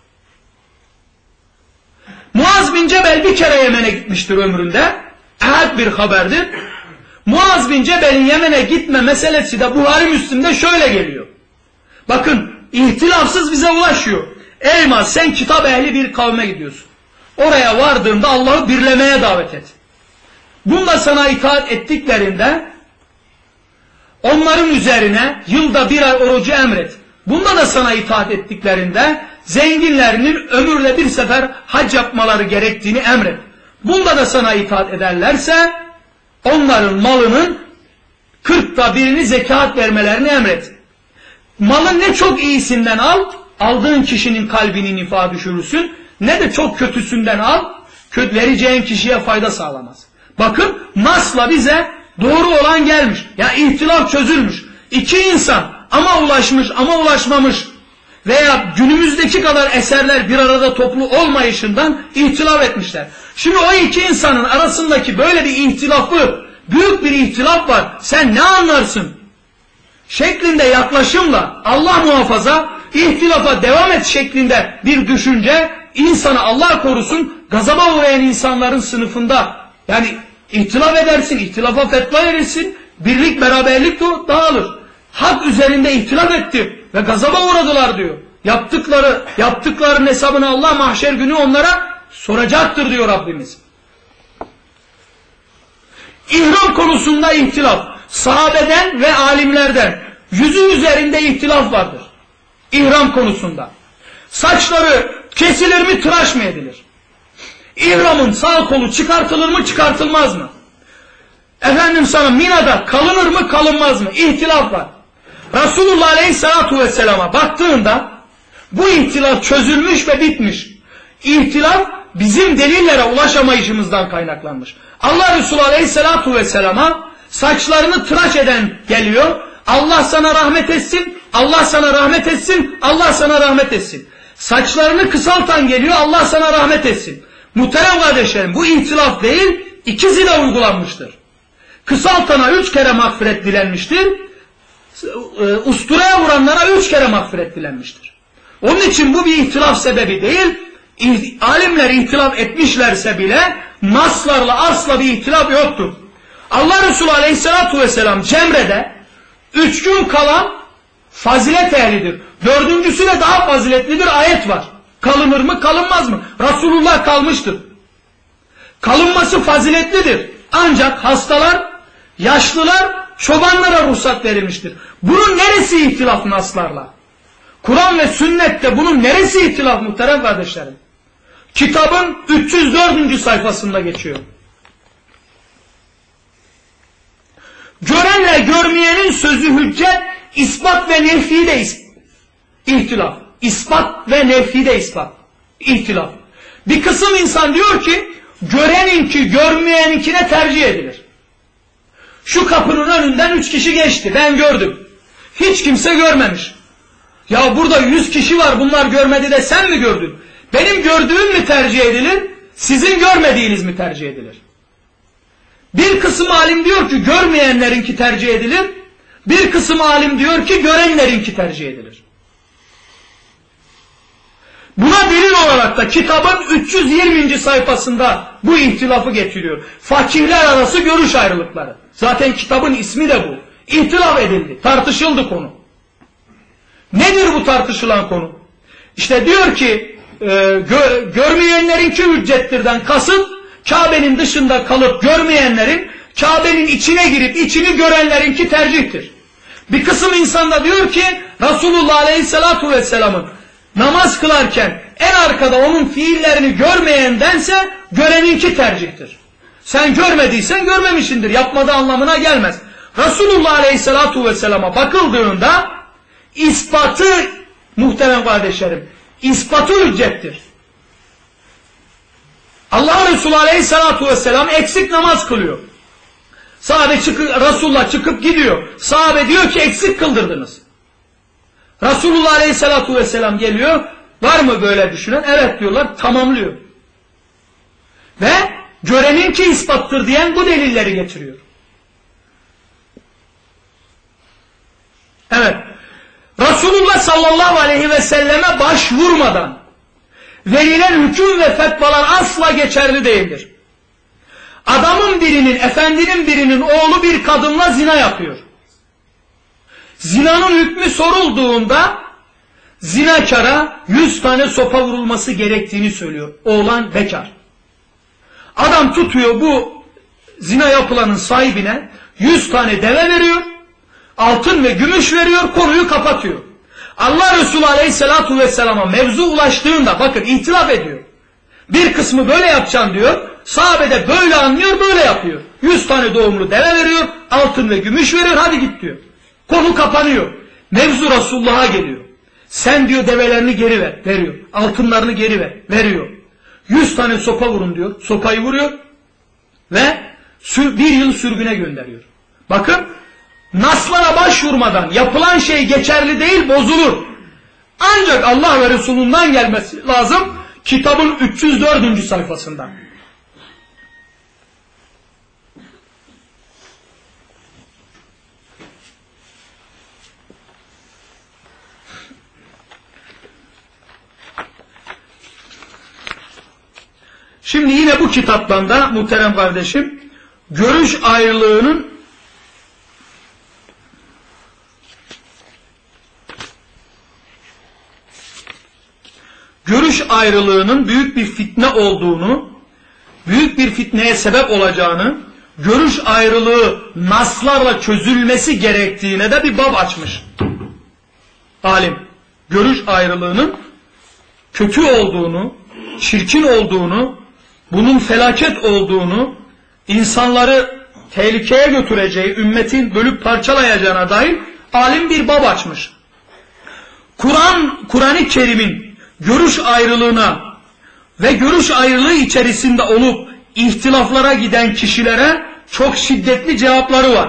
Muaz bin Cebel bir kere Yemen'e gitmiştir ömründe. Ahad bir haberdir. Muaz bin Cebel'in Yemen'e gitme meselesi de Buhari Müslim'de şöyle geliyor. Bakın, ihtilafsız bize ulaşıyor. Ey Muaz, sen kitap ehli bir kavme gidiyorsun. Oraya vardığında Allah'ı birlemeye davet et. Bunda sana itaat ettiklerinde onların üzerine yılda 1 ay orucu emret. Bunda da sana itaat ettiklerinde zenginlerinin ömürle bir sefer hac yapmaları gerektiğini emret. Bunda da sana itaat ederlerse onların malının 40'ta 1'ini zekat vermelerini emret. Malın ne çok iyisinden al, aldığın kişinin kalbini nifaha düşürürsün, ne de çok kötüsünden al, vereceğin kişiye fayda sağlamaz. Bakın nasla bize doğru olan gelmiş. Ya ihtilaf çözülmüş. İki insan ama ulaşmış ama ulaşmamış veya günümüzdeki kadar eserler bir arada toplu olmayışından ihtilaf etmişler. Şimdi o iki insanın arasındaki böyle bir ihtilafı, büyük bir ihtilaf var. Sen ne anlarsın? Şeklinde yaklaşımla Allah muhafaza ihtilafa devam et şeklinde bir düşünce insanı Allah korusun gazaba uğrayan insanların sınıfında. Yani ihtilaf edersin, ihtilafa fetva verirsin, birlik beraberlik dağılır. Hak üzerinde ihtilaf etti ve gazaba uğradılar diyor. Yaptıklarının hesabını Allah mahşer günü onlara soracaktır diyor Rabbimiz. İhram konusunda ihtilaf. Sahabeden ve alimlerden yüzü üzerinde ihtilaf vardır. İhram konusunda. Saçları kesilir mi, tıraş mı edilir? İhramın sağ kolu çıkartılır mı, çıkartılmaz mı? Efendim sana Mina'da kalınır mı, kalınmaz mı? İhtilaf var. Resulullah Aleyhisselatü Vesselam'a baktığında bu ihtilaf çözülmüş ve bitmiş. İhtilaf bizim delillere ulaşamayışımızdan kaynaklanmış. Allah Resulü Aleyhisselatü Vesselam'a saçlarını tıraş eden geliyor. Allah sana rahmet etsin, Allah sana rahmet etsin, Allah sana rahmet etsin. Saçlarını kısaltan geliyor, Allah sana rahmet etsin. Muhterem kardeşlerim, bu ihtilaf değil, ikisi de uygulanmıştır. Kısaltana 3 kere mağfiret dilenmiştir. Usturaya vuranlara 3 kere mağfiret dilenmiştir. Onun için bu bir ihtilaf sebebi değil. Alimler ihtilaf etmişlerse bile naslarla asla bir ihtilaf yoktur. Allah Resulü Aleyhisselatü Vesselam Cemre'de 3 gün kalan fazilet ehlidir. 4.'sü de daha faziletlidir, ayet var. Kalınır mı, kalınmaz mı? Resulullah kalmıştır. Kalınması faziletlidir. Ancak hastalar, yaşlılar, çobanlara ruhsat verilmiştir. Bunun neresi ihtilaf naslarla? Kur'an ve sünnette bunun neresi ihtilaf muhterem kardeşlerim? Kitabın 304. sayfasında geçiyor. Görenle görmeyenin sözü hüccet, ispat ve nefi de ihtilaf. İspat ve nefi de ispat. İhtilaf. Bir kısım insan diyor ki, göreninki görmeyeninkine tercih edilir. Şu kapının önünden 3 kişi geçti, ben gördüm. Hiç kimse görmemiş. Ya burada 100 kişi var, bunlar görmedi de sen mi gördün? Benim gördüğüm mü tercih edilir, sizin görmediğiniz mi tercih edilir? Bir kısım alim diyor ki görmeyenlerinki tercih edilir, bir kısım alim diyor ki görenlerinki tercih edilir. Buna delil olarak da kitabın 320. sayfasında bu ihtilafı getiriyor. Fakihler arası görüş ayrılıkları. Zaten kitabın ismi de bu. İhtilaf edildi, tartışıldı konu. Nedir bu tartışılan konu? İşte diyor ki görmeyenlerinki hüccettirden kasıt Kabe'nin dışında kalıp görmeyenlerin Kabe'nin içine girip içini görenlerinki tercihtir. Bir kısım insan da diyor ki Resulullah Aleyhisselatü Vesselam'ın namaz kılarken en arkada onun fiillerini görmeyendense göreninki tercihtir. Sen görmediysen görmemişsindir. Yapmadığı anlamına gelmez. Resulullah Aleyhisselatü Vesselam'a bakıldığında ispatı, muhterem kardeşlerim, ispatı hüccettir. Allah Resulü Aleyhisselatü Vesselam eksik namaz kılıyor. Resulullah çıkıp gidiyor. Sahabe diyor ki eksik kıldırdınız. Resulullah Aleyhisselatü Vesselam geliyor. Var mı böyle düşünen? Evet diyorlar, tamamlıyor. Ve göreninki ispattır diyen bu delilleri getiriyor. Evet. Resulullah sallallahu aleyhi ve selleme başvurmadan verilen hüküm ve fetvalar asla geçerli değildir. Adamın birinin, efendinin birinin oğlu bir kadınla zina yapıyor. Zinanın hükmü sorulduğunda zinakara 100 tane sopa vurulması gerektiğini söylüyor. Oğlan bekar. Adam tutuyor bu zina yapılanın sahibine 100 tane deve veriyor, altın ve gümüş veriyor, konuyu kapatıyor. Allah Resulü Aleyhisselatü Vesselam'a mevzu ulaştığında bakın ihtilaf ediyor. Bir kısmı böyle yapacağım diyor, sahabe de böyle anlıyor, böyle yapıyor. 100 tane doğumlu deve veriyor, altın ve gümüş veriyor, hadi git diyor. Konu kapanıyor. Mevzu Resulullah'a geliyor. Sen diyor develerini geri ver, veriyor. Altınlarını geri ver, veriyor. 100 tane sopa vurun diyor, sopayı vuruyor ve bir yıl sürgüne gönderiyor. Bakın, naslara başvurmadan yapılan şey geçerli değil, bozulur. Ancak Allah ve Resulü'nden gelmesi lazım kitabın 304. sayfasında. Şimdi yine bu kitaptan da muhterem kardeşim görüş ayrılığının büyük bir fitne olduğunu, büyük bir fitneye sebep olacağını, görüş ayrılığı naslarla çözülmesi gerektiğine de bir bab açmış. Alim, görüş ayrılığının kötü olduğunu, çirkin olduğunu, bunun felaket olduğunu, insanları tehlikeye götüreceği, ümmetin bölüp parçalayacağına dair alim bir bab açmış. Kur'an-ı Kerim'in görüş ayrılığına ve görüş ayrılığı içerisinde olup ihtilaflara giden kişilere çok şiddetli cevapları var.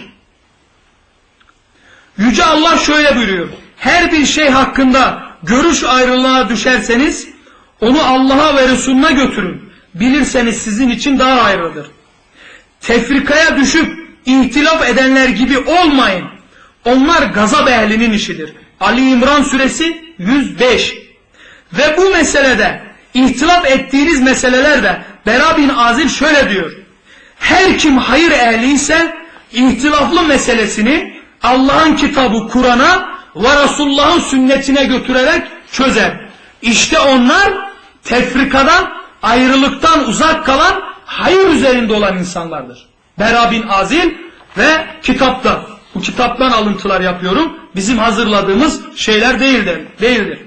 Yüce Allah şöyle buyuruyor: her bir şey hakkında görüş ayrılığına düşerseniz onu Allah'a ve Resulüne götürün. Bilirseniz sizin için daha hayırlıdır. Tefrikaya düşüp ihtilaf edenler gibi olmayın. Onlar gazap ehlinin işidir. Ali İmran suresi 105. Ve bu meselede ihtilaf ettiğiniz meselelerde Bera bin Azib şöyle diyor: her kim hayır ehli ise ihtilaflı meselesini Allah'ın kitabı Kur'an'a ve Resulullah'ın sünnetine götürerek çözer. İşte onlar tefrikadan, ayrılıktan uzak kalan, hayır üzerinde olan insanlardır. Bera bin Azib ve kitapta, bu kitaptan alıntılar yapıyorum. Bizim hazırladığımız şeyler değildir.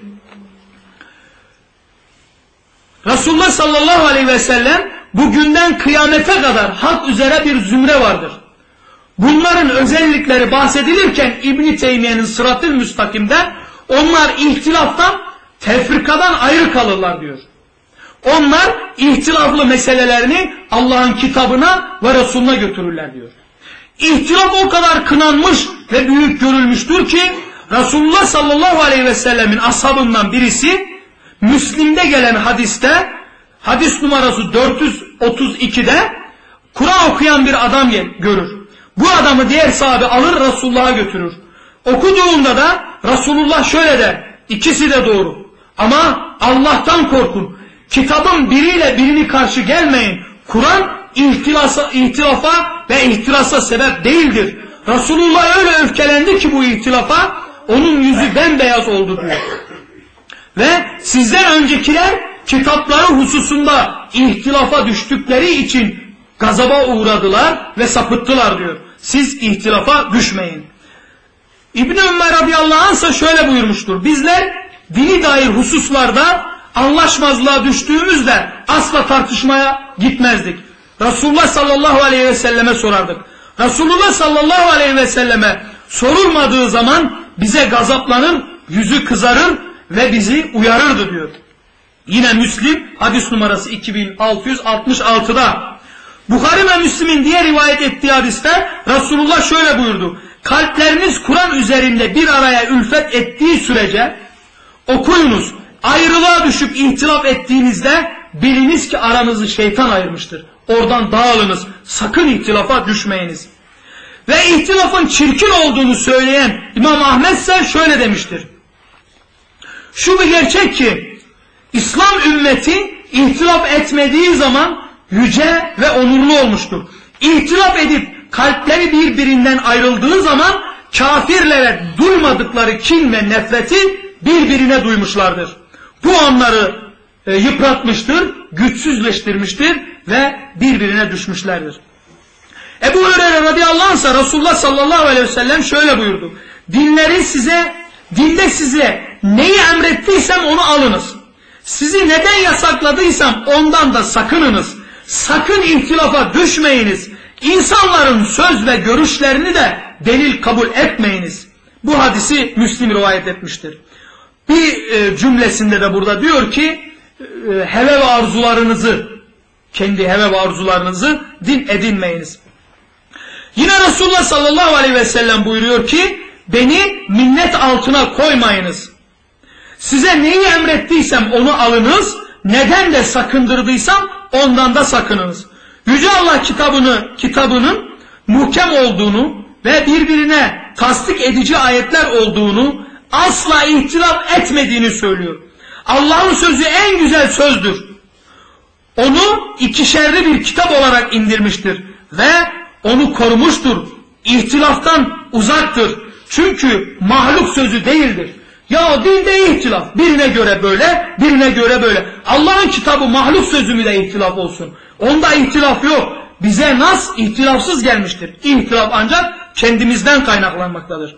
Resulullah sallallahu aleyhi ve sellem bugünden kıyamete kadar hak üzere bir zümre vardır. Bunların özellikleri bahsedilirken İbn-i Teymiye'nin Sırat-ı Müstakim'de onlar ihtilaftan, tefrikadan ayrı kalırlar diyor. Onlar ihtilaflı meselelerini Allah'ın kitabına ve Resulüne götürürler diyor. İhtilaf o kadar kınanmış ve büyük görülmüştür ki Resulullah sallallahu aleyhi ve sellemin ashabından birisi Müslim'de gelen hadiste, hadis numarası 432'de Kur'an okuyan bir adam görür. Bu adamı diğer sahabe alır Resulullah'a götürür. Okuduğunda da Resulullah şöyle der: ikisi de doğru. Ama Allah'tan korkun. Kitabın biriyle birini karşı gelmeyin. Kur'an ihtilafa ve ihtirasa sebep değildir. Resulullah öyle öfkelendi ki bu ihtilafa, onun yüzü bembeyaz oldu diyor. Ve sizden öncekiler kitapları hususunda ihtilafa düştükleri için gazaba uğradılar ve sapıttılar diyor. Siz ihtilafa düşmeyin. İbn-i Ömer radıyallahu anh ise şöyle buyurmuştur. Bizler dini dair hususlarda anlaşmazlığa düştüğümüzde asla tartışmaya gitmezdik. Resulullah sallallahu aleyhi ve selleme sorardık. Resulullah sallallahu aleyhi ve selleme sorulmadığı zaman bize gazaplanır, yüzü kızarır ve bizi uyarırdı diyor. Yine Müslim hadis numarası 2666'da. Bukhari ve Müslim'in diğer rivayet ettiği hadiste Resulullah şöyle buyurdu. Kalpleriniz Kur'an üzerinde bir araya ülfet ettiği sürece okuyunuz. Ayrılığa düşüp ihtilaf ettiğinizde biliniz ki aranızı şeytan ayırmıştır. Oradan dağılınız. Sakın ihtilafa düşmeyiniz. Ve ihtilafın çirkin olduğunu söyleyen İmam Ahmed ise şöyle demiştir. Şu bir gerçek ki İslam ümmeti ihtilaf etmediği zaman yüce ve onurlu olmuştur. İhtilaf edip kalpleri birbirinden ayrıldığı zaman kafirlere duymadıkları kin ve nefreti birbirine duymuşlardır. Bu onları yıpratmıştır, güçsüzleştirmiştir ve birbirine düşmüşlerdir. Ebu Hureyre radıyallahu anh ise Resulullah sallallahu aleyhi ve sellem şöyle buyurdu. Dinde size neyi emrettiysem onu alınız. Sizi neden yasakladıysam ondan da sakınınız. Sakın ihtilafa düşmeyiniz. İnsanların söz ve görüşlerini de delil kabul etmeyiniz. Bu hadisi Müslim rivayet etmiştir. Bir cümlesinde de burada diyor ki heve ve arzularınızı, kendi heve ve arzularınızı din edinmeyiniz. Yine Resulullah sallallahu aleyhi ve sellem buyuruyor ki beni minnet altına koymayınız. Size neyi emrettiysem onu alınız, neden de sakındırdıysam ondan da sakınınız. Yüce Allah kitabının muhkem olduğunu ve birbirine tasdik edici ayetler olduğunu, asla ihtilaf etmediğini söylüyor. Allah'ın sözü en güzel sözdür. Onu ikişerli bir kitap olarak indirmiştir ve onu korumuştur. İhtilaftan uzaktır. Çünkü mahluk sözü değildir. Ya dinde ihtilaf. Birine göre böyle, birine göre böyle. Allah'ın kitabı mahluk sözü mü de ihtilaf olsun? Onda ihtilaf yok. Bize nas ihtilafsız gelmiştir. İhtilaf ancak kendimizden kaynaklanmaktadır.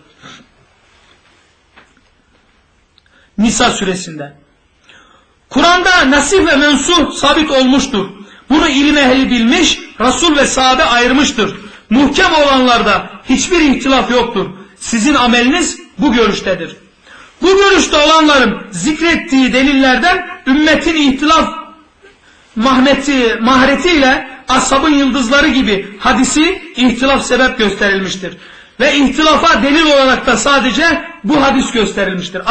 Nisa suresinde. Kur'an'da nasih ve mensuh sabit olmuştur. Bunu ilim ehli bilmiş, Resul ve sahabe ayırmıştır. Muhkem olanlarda hiçbir ihtilaf yoktur. Sizin ameliniz bu görüştedir. Bu görüşte olanların zikrettiği delillerden ümmetin ihtilaf mahretiyle ashabın yıldızları gibi hadisi ihtilaf sebep gösterilmiştir. Ve ihtilafa delil olarak da sadece bu hadis gösterilmiştir.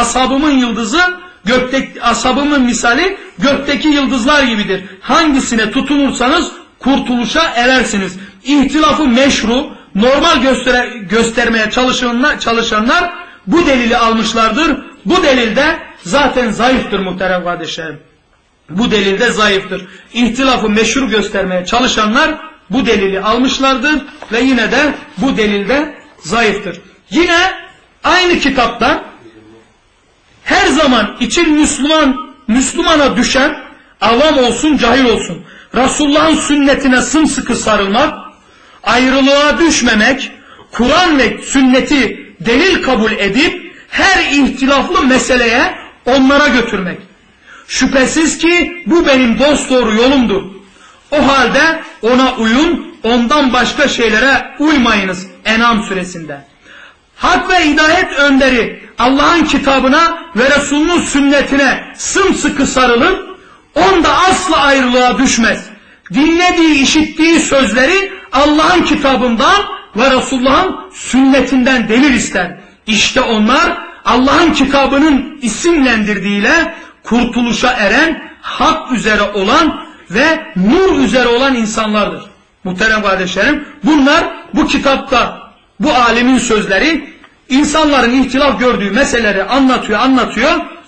Ashabımın misali gökteki yıldızlar gibidir. Hangisine tutunursanız kurtuluşa erersiniz. İhtilafı meşru, normal göstermeye çalışanlar bu delili almışlardır. Bu delilde zaten zayıftır muhterem kardeşlerim. Bu delilde zayıftır. İhtilafı meşru göstermeye çalışanlar bu delili almışlardır ve yine de bu delilde zayıftır. Yine aynı kitapta her zaman için Müslümana düşen, avam olsun cahil olsun, Resulullah'ın sünnetine sımsıkı sarılmak, ayrılığa düşmemek, Kur'an ve sünneti delil kabul edip her ihtilaflı meseleye onlara götürmek. Şüphesiz ki bu benim dosdoğru yolumdur. O halde ona uyun, ondan başka şeylere uymayınız. En'am suresinde. Hak ve hidayet önderi Allah'ın kitabına ve Resulünün sünnetine sımsıkı sarılır, onda asla ayrılığa düşmez. Dinlediği, işittiği sözleri Allah'ın kitabından ve Resulullah'ın sünnetinden delil ister. İşte onlar Allah'ın kitabının isimlendirdiğiyle kurtuluşa eren, hak üzere olan ve nur üzere olan insanlardır. Muhterem kardeşlerim, bunlar bu kitapta bu alemin sözleri, insanların ihtilaf gördüğü meseleleri anlatıyor.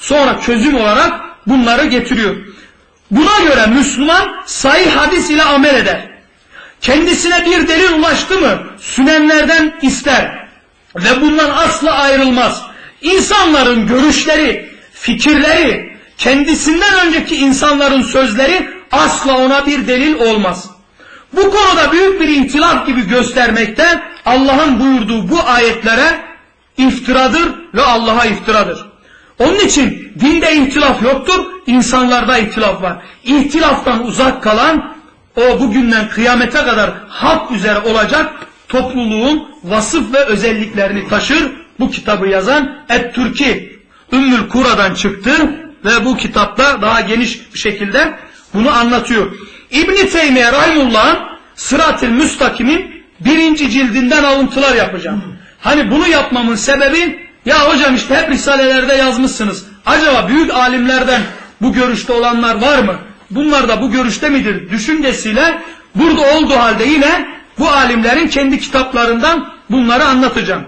sonra çözüm olarak bunları getiriyor. Buna göre Müslüman sahih hadis ile amel eder. Kendisine bir delil ulaştı mı sünenlerden ister ve bundan asla ayrılmaz. İnsanların görüşleri, fikirleri, kendisinden önceki insanların sözleri asla ona bir delil olmaz. Bu konuda büyük bir ihtilaf gibi göstermekte Allah'ın buyurduğu bu ayetlere iftiradır ve Allah'a iftiradır. Onun için dinde ihtilaf yoktur, insanlarda ihtilaf var. İhtilaftan uzak kalan o bugünden kıyamete kadar hak üzere olacak topluluğun vasıf ve özelliklerini taşır. Bu kitabı yazan Et-Türki Ümmül Kura'dan çıktı ve bu kitapta daha geniş bir şekilde bunu anlatıyor. İbn-i Teymiye Rahimullah'ın Sırat-ı Müstakim'in 1. cildinden alıntılar yapacağım. Hani bunu yapmamın sebebi, ya hocam işte hep risalelerde yazmışsınız. Acaba büyük alimlerden bu görüşte olanlar var mı? Bunlar da bu görüşte midir? Düşüncesiyle burada olduğu halde yine bu alimlerin kendi kitaplarından bunları anlatacağım.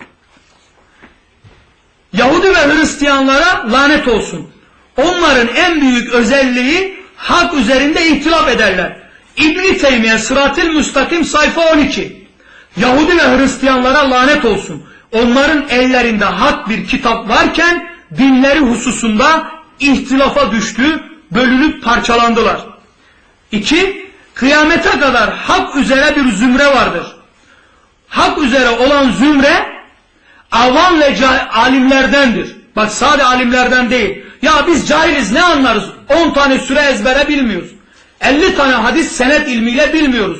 Yahudi ve Hristiyanlara lanet olsun. Onların en büyük özelliği hak üzerinde ihtilaf ederler. İbn-i Teymiye Sırat-ı Müstakim sayfa 12. Yahudi ve Hristiyanlara lanet olsun. Onların ellerinde hak bir kitap varken dinleri hususunda ihtilafa düştü, bölünüp parçalandılar. 2. Kıyamete kadar hak üzere bir zümre vardır. Hak üzere olan zümre avam ve alimlerdendir. Bak sade alimlerden değil. Ya biz cahiliz, ne anlarız? 10 tane süre ezbere bilmiyoruz. 50 tane hadis senet ilmiyle bilmiyoruz.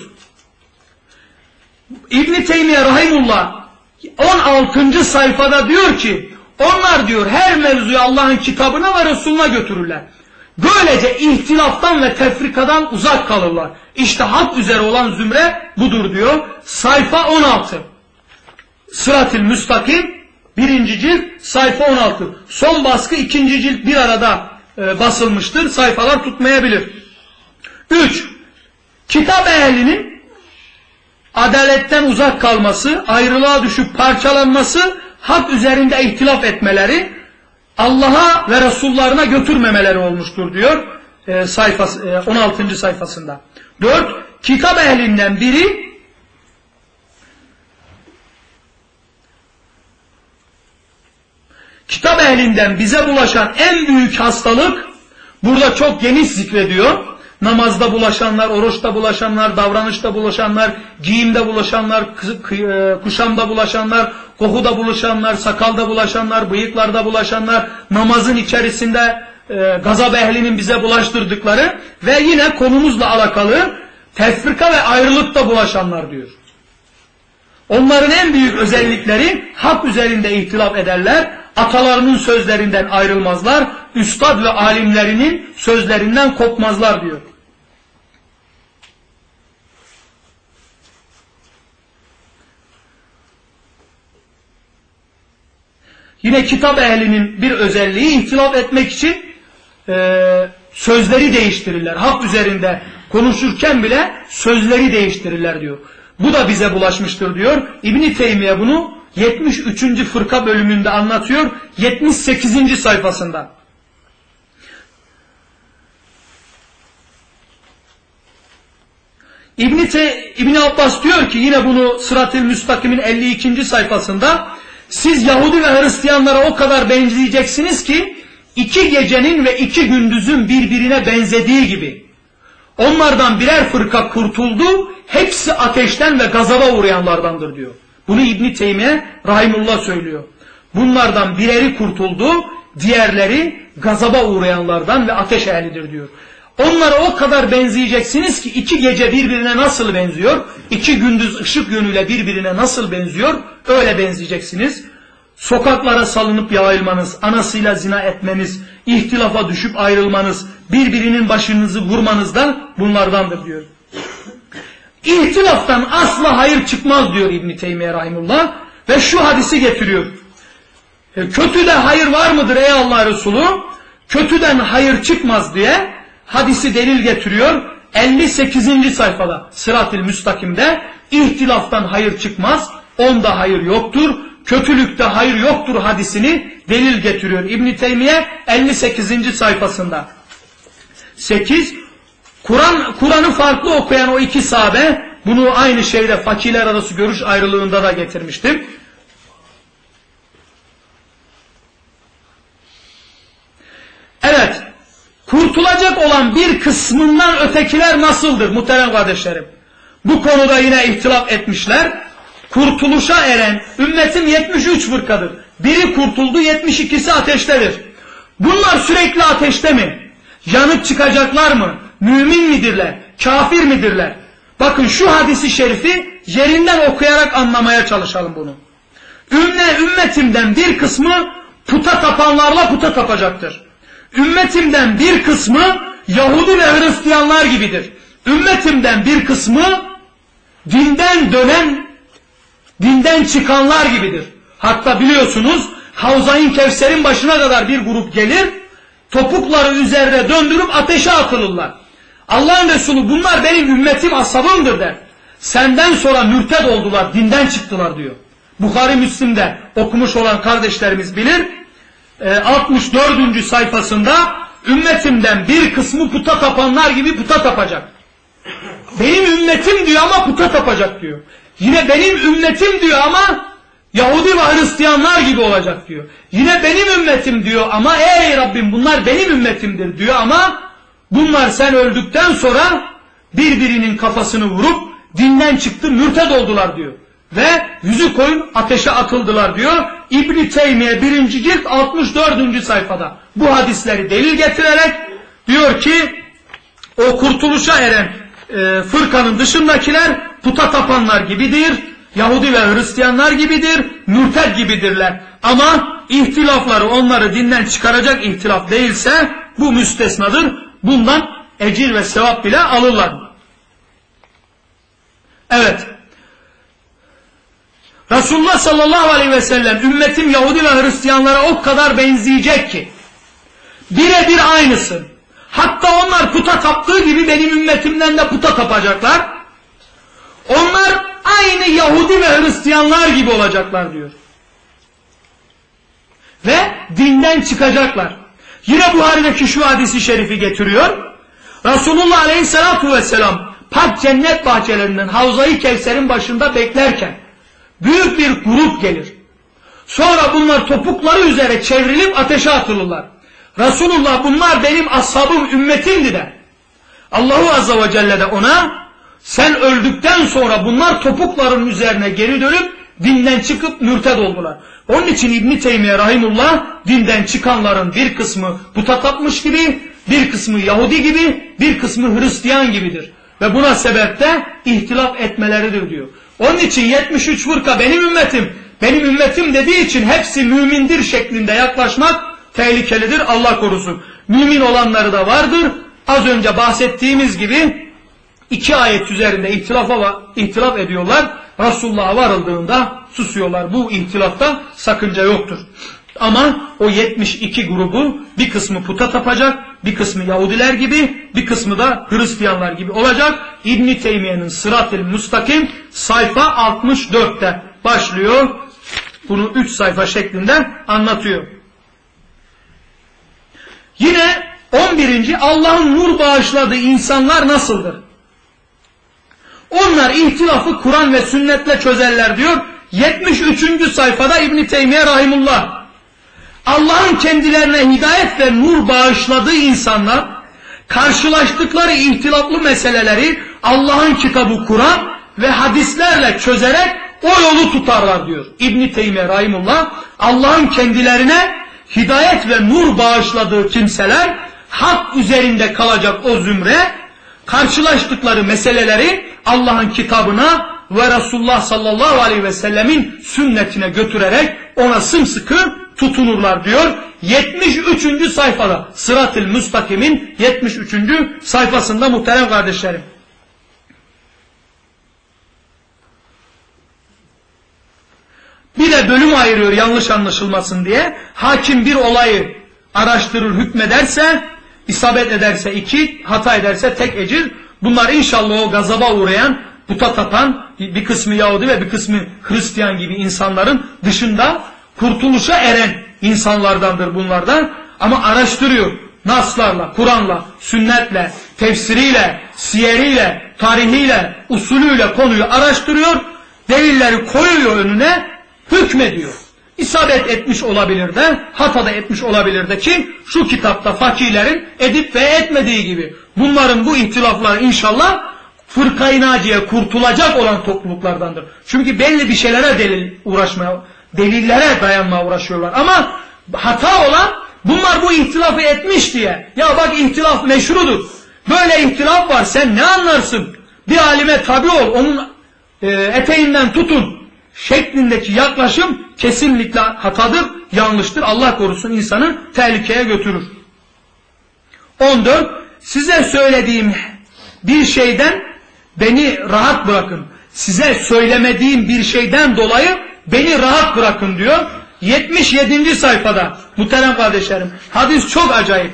İbn-i Teymiye Rahimullah 16. sayfada diyor ki, onlar diyor her mevzuyu Allah'ın kitabına ve Resulüne götürürler. Böylece ihtilaftan ve tefrikadan uzak kalırlar. İşte hak üzere olan zümre budur diyor. Sayfa 16. Sırat-ı Müstakim 1. cilt sayfa 16. Son baskı 2. cilt bir arada basılmıştır. Sayfalar tutmayabilir. 3. Kitap ehlinin adaletten uzak kalması, ayrılığa düşüp parçalanması, hak üzerinde ihtilaf etmeleri, Allah'a ve Resullarına götürmemeleri olmuştur diyor 16. sayfasında. 4. Kitap ehlinden biri kitap ehlinden bize bulaşan en büyük hastalık, burada çok geniş zikrediyor. Namazda bulaşanlar, oruçta bulaşanlar, davranışta bulaşanlar, giyimde bulaşanlar, kuşamda bulaşanlar, kokuda bulaşanlar, sakalda bulaşanlar, bıyıklarda bulaşanlar, namazın içerisinde gazap ehlinin bize bulaştırdıkları ve yine konumuzla alakalı tefrika ve ayrılıkta bulaşanlar diyor. Onların en büyük özellikleri hak üzerinde ihtilaf ederler, atalarının sözlerinden ayrılmazlar, üstad ve alimlerinin sözlerinden kopmazlar diyor. Yine kitap ehlinin bir özelliği, ihtilaf etmek için sözleri değiştirirler. Hak üzerinde konuşurken bile sözleri değiştirirler diyor. Bu da bize bulaşmıştır diyor. İbn-i Teymiye bunu 73. fırka bölümünde anlatıyor. 78. sayfasında. İbn Abbas diyor ki yine bunu Sırat-ı Müstakim'in 52. sayfasında, siz Yahudi ve Hristiyanlara o kadar benzeyeceksiniz ki 2 gecenin ve 2 gündüzün birbirine benzediği gibi. Onlardan birer fırka kurtuldu, hepsi ateşten ve gazaba uğrayanlardandır diyor. Bunu İbn Teymiye Rahimullah söylüyor. Bunlardan bireri kurtuldu, diğerleri gazaba uğrayanlardan ve ateş ehlidir diyor. Onlara o kadar benzeyeceksiniz ki 2 gece birbirine nasıl benziyor, 2 gündüz ışık yönüyle birbirine nasıl benziyor, öyle benzeyeceksiniz. Sokaklara salınıp yayılmanız, anasıyla zina etmeniz, ihtilafa düşüp ayrılmanız, birbirinin başınızı vurmanız da bunlardandır diyor. İhtilaftan asla hayır çıkmaz diyor İbn Teymiye Rahimullah ve şu hadisi getiriyor. Kötüde hayır var mıdır ey Allah Resulü? Kötüden hayır çıkmaz diye hadisi delil getiriyor. 58. sayfada Sırat-ı Müstakim'de ihtilaftan hayır çıkmaz, onda hayır yoktur. kötülükte hayır yoktur hadisini delil getiriyor İbn Teymiye 58. sayfasında. 8. Kur'an'ı farklı okuyan o iki sahabe, bunu aynı şeyde fakihler arası görüş ayrılığında da getirmiştim. Evet, kurtulacak olan bir kısmından ötekiler nasıldır muhterem kardeşlerim? Bu konuda yine ihtilaf etmişler. Kurtuluşa eren ümmetim 73 fırkadır. Biri kurtuldu, 72'si ateştedir. Bunlar sürekli ateşte mi? Yanıp çıkacaklar mı? Mümin midirler? Kafir midirler? Bakın şu hadisi şerifi yerinden okuyarak anlamaya çalışalım bunu. Ümmetimden bir kısmı puta tapanlarla puta tapacaktır. Ümmetimden bir kısmı Yahudi ve Hristiyanlar gibidir. Ümmetimden bir kısmı dinden çıkanlar gibidir. Hatta biliyorsunuz Havza-i Kevser'in başına kadar bir grup gelir, topukları üzerine döndürüp ateşe atılırlar. Allah'ın Resulü bunlar benim ümmetim, ashabımdır der. Senden sonra mürted oldular, dinden çıktılar diyor. Bukhari Müslim'de okumuş olan kardeşlerimiz bilir. 64. sayfasında ümmetimden bir kısmı puta tapanlar gibi puta tapacak. Benim ümmetim diyor ama puta tapacak diyor. Yine benim ümmetim diyor ama Yahudi ve Hristiyanlar gibi olacak diyor. Yine benim ümmetim diyor ama ey Rabbim bunlar benim ümmetimdir diyor ama bunlar sen öldükten sonra birbirinin kafasını vurup dinden çıktı, mürted oldular diyor. Ve yüzü koyun ateşe atıldılar diyor. İbn Teymiye 1. cilt 64. sayfada bu hadisleri delil getirerek diyor ki o kurtuluşa eren fırkanın dışındakiler puta tapanlar gibidir, Yahudi ve Hristiyanlar gibidir, mürted gibidirler. Ama ihtilafları onları dinden çıkaracak ihtilaf değilse bu müstesnadır. Bundan ecir ve sevap bile alırlar. Evet. Resulullah sallallahu aleyhi ve sellem ümmetim Yahudi ve Hristiyanlara o kadar benzeyecek ki birebir aynısı. Hatta onlar puta taptığı gibi benim ümmetimden de puta tapacaklar. Onlar aynı Yahudi ve Hristiyanlar gibi olacaklar diyor. Ve dinden çıkacaklar. Yine Buhari'deki şu hadisi şerifi getiriyor. Resulullah aleyhissalatu vesselam pak cennet bahçelerinden Havza-i Kevser'in başında beklerken büyük bir grup gelir. Sonra bunlar topukları üzere çevrilip ateşe atılırlar. Resulullah bunlar benim ashabım, ümmetimdi der. Allahu Azze ve Celle de ona sen öldükten sonra bunlar topukların üzerine geri dönüp dinden çıkıp mürted oldular. Onun için İbn Teymiye rahimullah dinden çıkanların bir kısmı puta tapmış gibi, bir kısmı Yahudi gibi, bir kısmı Hristiyan gibidir. Ve buna sebep de ihtilaf etmeleridir diyor. Onun için 73 fırka benim ümmetim, benim ümmetim dediği için hepsi mümindir şeklinde yaklaşmak tehlikelidir, Allah korusun. Mümin olanları da vardır. Az önce bahsettiğimiz gibi iki ayet üzerinde ihtilaf ediyorlar. Resulullah'a varıldığında susuyorlar. Bu ihtilafta sakınca yoktur. Ama o 72 grubu bir kısmı puta tapacak, bir kısmı Yahudiler gibi, bir kısmı da Hristiyanlar gibi olacak. İbn Teymiye'nin Sırat-ül Müstakim sayfa 64'te başlıyor. Bunu 3 sayfa şeklinde anlatıyor. Yine 11. Allah'ın nur bağışladığı insanlar nasıldır? Onlar ihtilafı Kur'an ve sünnetle çözerler diyor. 73. sayfada İbn Teymiye rahimullah. Allah'ın kendilerine hidayet ve nur bağışladığı insanlar karşılaştıkları ihtilaflı meseleleri Allah'ın kitabı Kur'an ve hadislerle çözerek o yolu tutarlar diyor. İbn Teymiye rahimullah Allah'ın kendilerine hidayet ve nur bağışladığı kimseler hak üzerinde kalacak o zümre karşılaştıkları meseleleri Allah'ın kitabına ve Resulullah sallallahu aleyhi ve sellemin sünnetine götürerek ona sımsıkı tutunurlar diyor. 73. sayfada Sırat-ül Müstakim'in 73. sayfasında muhterem kardeşlerim. Bir de bölüm ayırıyor yanlış anlaşılmasın diye. Hakim bir olayı araştırır, hükmederse, isabet ederse 2, hata ederse tek ecir. Bunlar inşallah o gazaba uğrayan puta tapan bir kısmı Yahudi ve bir kısmı Hristiyan gibi insanların dışında kurtuluşa eren insanlardandır bunlardan. Ama araştırıyor. Naslarla, Kur'an'la, sünnetle, tefsiriyle, siyeriyle, tarihiyle, usulüyle konuyu araştırıyor. Delilleri koyuyor önüne, hükmediyor. İsabet etmiş olabilir de, hata da etmiş olabilir de ki şu kitapta fakihlerin edip ve etmediği gibi. Bunların bu ihtilafları inşallah fırka-i naciye kurtulacak olan topluluklardandır. Çünkü belli bir şeylere delillere dayanmaya uğraşıyorlar. Ama hata olan bunlar bu ihtilafı etmiş diye. Ya bak ihtilaf meşrudur. Böyle ihtilaf var, sen ne anlarsın? Bir alime tabi ol, onun eteğinden tutun şeklindeki yaklaşım kesinlikle hatadır, yanlıştır. Allah korusun, insanı tehlikeye götürür. 14. Size söylediğim bir şeyden beni rahat bırakın. Size söylemediğim bir şeyden dolayı beni rahat bırakın diyor. 77. sayfada muhterem kardeşlerim. Hadis çok acayip.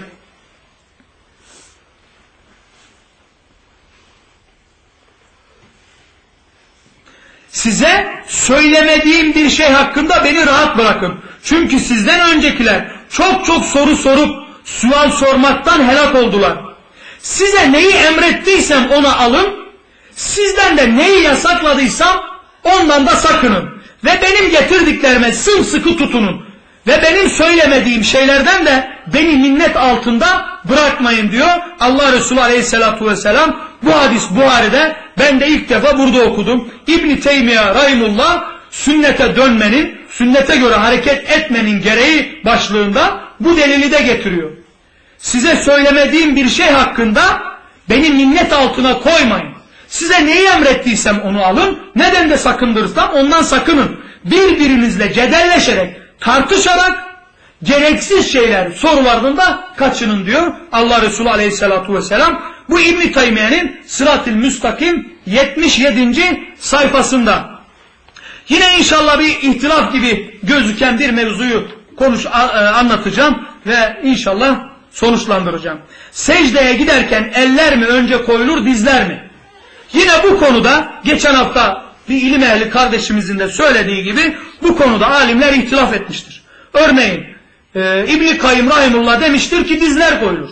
Size söylemediğim bir şey hakkında beni rahat bırakın. Çünkü sizden öncekiler çok soru sorup sual sormaktan helak oldular. Size neyi emrettiysem onu alın, sizden de neyi yasakladıysam ondan da sakının. Ve benim getirdiklerime sımsıkı tutunun. Ve benim söylemediğim şeylerden de beni minnet altında bırakmayın diyor Allah Resulü Aleyhisselatü Vesselam. Bu hadis Buhari'de, ben de ilk defa burada okudum. İbn-i Teymiye Rahimullah sünnete dönmenin, sünnete göre hareket etmenin gereği başlığında bu delili de getiriyor. Size söylemediğim bir şey hakkında beni minnet altına koymayın. Size neyi emrettiysem onu alın, neden de sakındırırsam ondan sakının. Birbirinizle cedelleşerek, tartışarak gereksiz şeyler, sorulardan da kaçının diyor Allah Resulü Aleyhisselatü Vesselam. Bu İbn-i Teymiye'nin Sırat-ı Müstakim 77. sayfasında. Yine inşallah bir ihtilaf gibi gözüken bir mevzuyu anlatacağım ve inşallah sonuçlandıracağım. Secdeye giderken eller mi önce koyulur, dizler mi? Yine bu konuda geçen hafta bir ilim ehli kardeşimizin de söylediği gibi bu konuda alimler ihtilaf etmiştir. Örneğin İbn-i Kayyım Rahimullah demiştir ki dizler koyulur.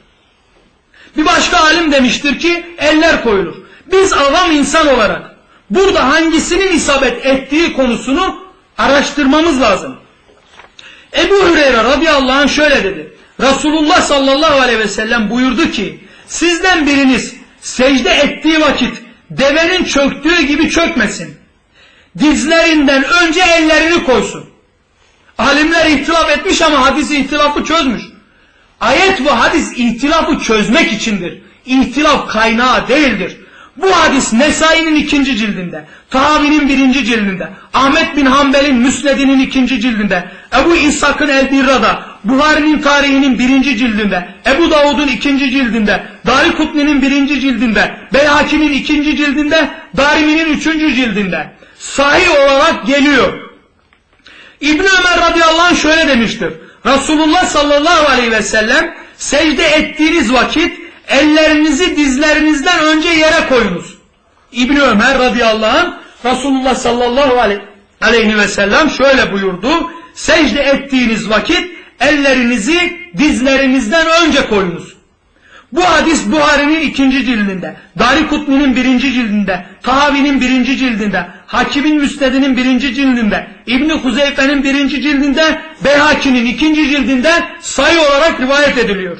Bir başka alim demiştir ki eller koyulur. Biz avam insan olarak burada hangisinin isabet ettiği konusunu araştırmamız lazım. Ebu Hüreyre radıyallahu anh şöyle dedi. Resulullah sallallahu aleyhi ve sellem buyurdu ki sizden biriniz secde ettiği vakit devenin çöktüğü gibi çökmesin. Dizlerinden önce ellerini koysun. Alimler ihtilaf etmiş ama hadis ihtilafı çözmüş. Ayet ve hadis ihtilafı çözmek içindir. İhtilaf kaynağı değildir. Bu hadis Nesai'nin 2. cildinde, Tahavi'nin 1. cildinde, Ahmet bin Hanbel'in Müsned'inin 2. cildinde, Ebu İshak'ın El-Birra'da, Buhari'nin tarihinin 1. cildinde, Ebu Davud'un 2. cildinde, Darikutni'nin 1. cildinde, Beyhaki'nin 2. cildinde, Darimi'nin 3. cildinde sahih olarak geliyor. İbn Ömer radıyallahu anh şöyle demiştir. Resulullah sallallahu aleyhi ve sellem secde ettiğiniz vakit ellerinizi dizlerinizden önce yere koyunuz. İbn Ömer radıyallahu anh Resulullah sallallahu aleyhi ve sellem şöyle buyurdu. Secde ettiğiniz vakit ellerinizi dizlerinizden önce koyunuz. Bu hadis Buhari'nin 2. cildinde, Darikutni'nin 1. cildinde, Tahavi'nin 1. cildinde, Hakim'in Müsned'inin 1. cildinde, İbn-i Huzeyfe'nin 1. cildinde, Beyhaki'nin 2. cildinde sayı olarak rivayet ediliyor.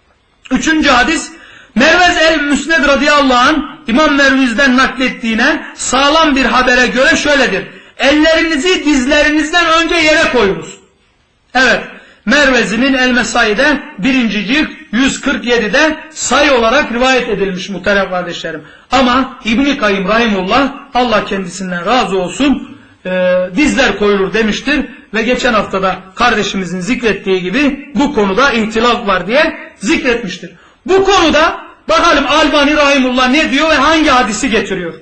3. hadis, Mervez el-Müsned radıyallahu anh, İmam Merviz'den naklettiğine sağlam bir habere göre şöyledir. Ellerinizi dizlerinizden önce yere koyunuz. Evet. Mervezi'nin El-Mesai'de 1. cilt 147'de sayı olarak rivayet edilmiş muhterem kardeşlerim. Ama İbn-i Kayyım Rahimullah Allah kendisinden razı olsun dizler koyulur demiştir. Ve geçen haftada kardeşimizin zikrettiği gibi bu konuda ihtilaf var diye zikretmiştir. Bu konuda bakalım Albani Rahimullah ne diyor ve hangi hadisi getiriyor?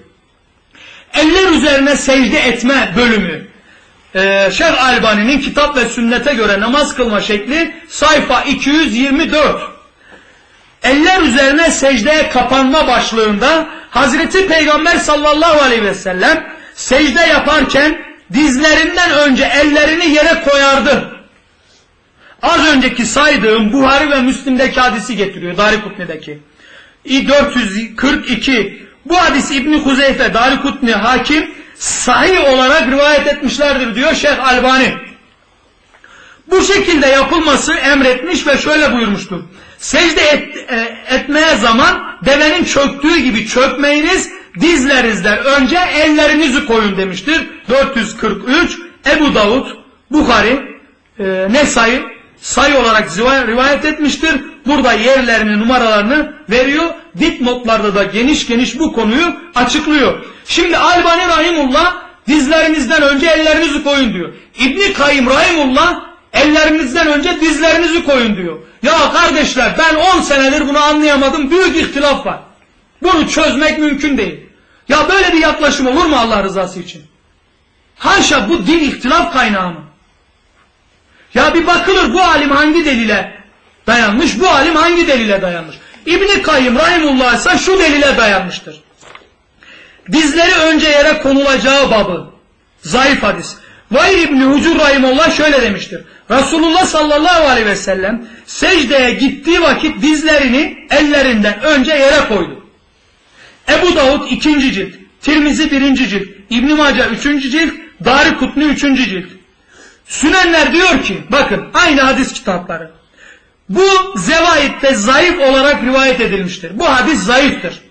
Eller üzerine secde etme bölümü. Şeyh Albani'nin Kitap ve Sünnete göre namaz kılma şekli sayfa 224. Eller üzerine secdeye kapanma başlığında Hazreti Peygamber sallallahu aleyhi ve sellem secde yaparken dizlerinden önce ellerini yere koyardı. Az önceki saydığım Buhari ve Müslim'deki hadisi getiriyor, Darikutni'deki. 442. Bu hadis İbn-i Huzeyfe, Darikutni, Hakim sahih olarak rivayet etmişlerdir diyor Şeyh Albani. Bu şekilde yapılması emretmiş ve şöyle buyurmuştur. Secde etmeye zaman devenin çöktüğü gibi çökmeyiniz, dizlerinizden önce ellerinizi koyun demiştir. 443. Ebu Davud, Buhari, Nesai sayı olarak rivayet etmiştir. Burada yerlerini, numaralarını veriyor. Dipnotlarda da geniş geniş bu konuyu açıklıyor. Şimdi Albani Rahimullah dizlerinizden önce ellerinizi koyun diyor. İbn-i Kayyim Rahimullah ellerinizden önce dizlerinizi koyun diyor. Ya kardeşler, ben 10 senedir bunu anlayamadım. Büyük ihtilaf var. Bunu çözmek mümkün değil. Ya böyle bir yaklaşım olur mu Allah rızası için? Haşa, bu din ihtilaf kaynağı mı? Ya bir bakılır, bu alim hangi delile dayanmış, bu alim hangi delile dayanmış? İbn-i Kayyim Rahimullah ise şu delile dayanmıştır. Dizleri önce yere konulacağı babı. Zayıf hadis. Vahir İbn-i Hucur Rahimullah şöyle demiştir. Resulullah sallallahu aleyhi ve sellem secdeye gittiği vakit dizlerini ellerinden önce yere koydu. Ebu Davud 2. cilt, Tirmizi 1. cilt, İbn-i Mace 3. cilt, Darikutni 3. cilt. Sünenler diyor ki, bakın aynı hadis kitapları. Bu Zevaid'de zayıf olarak rivayet edilmiştir. Bu hadis zayıftır.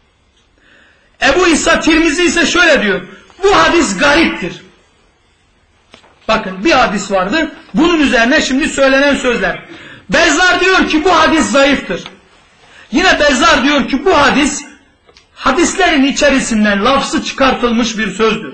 Ebu İsa Tirmizi ise şöyle diyor. Bu hadis gariptir. Bakın bir hadis vardır. Bunun üzerine şimdi söylenen sözler. Bezzar diyor ki bu hadis zayıftır. Yine Bezzar diyor ki bu hadis hadislerin içerisinden lafzı çıkartılmış bir sözdür.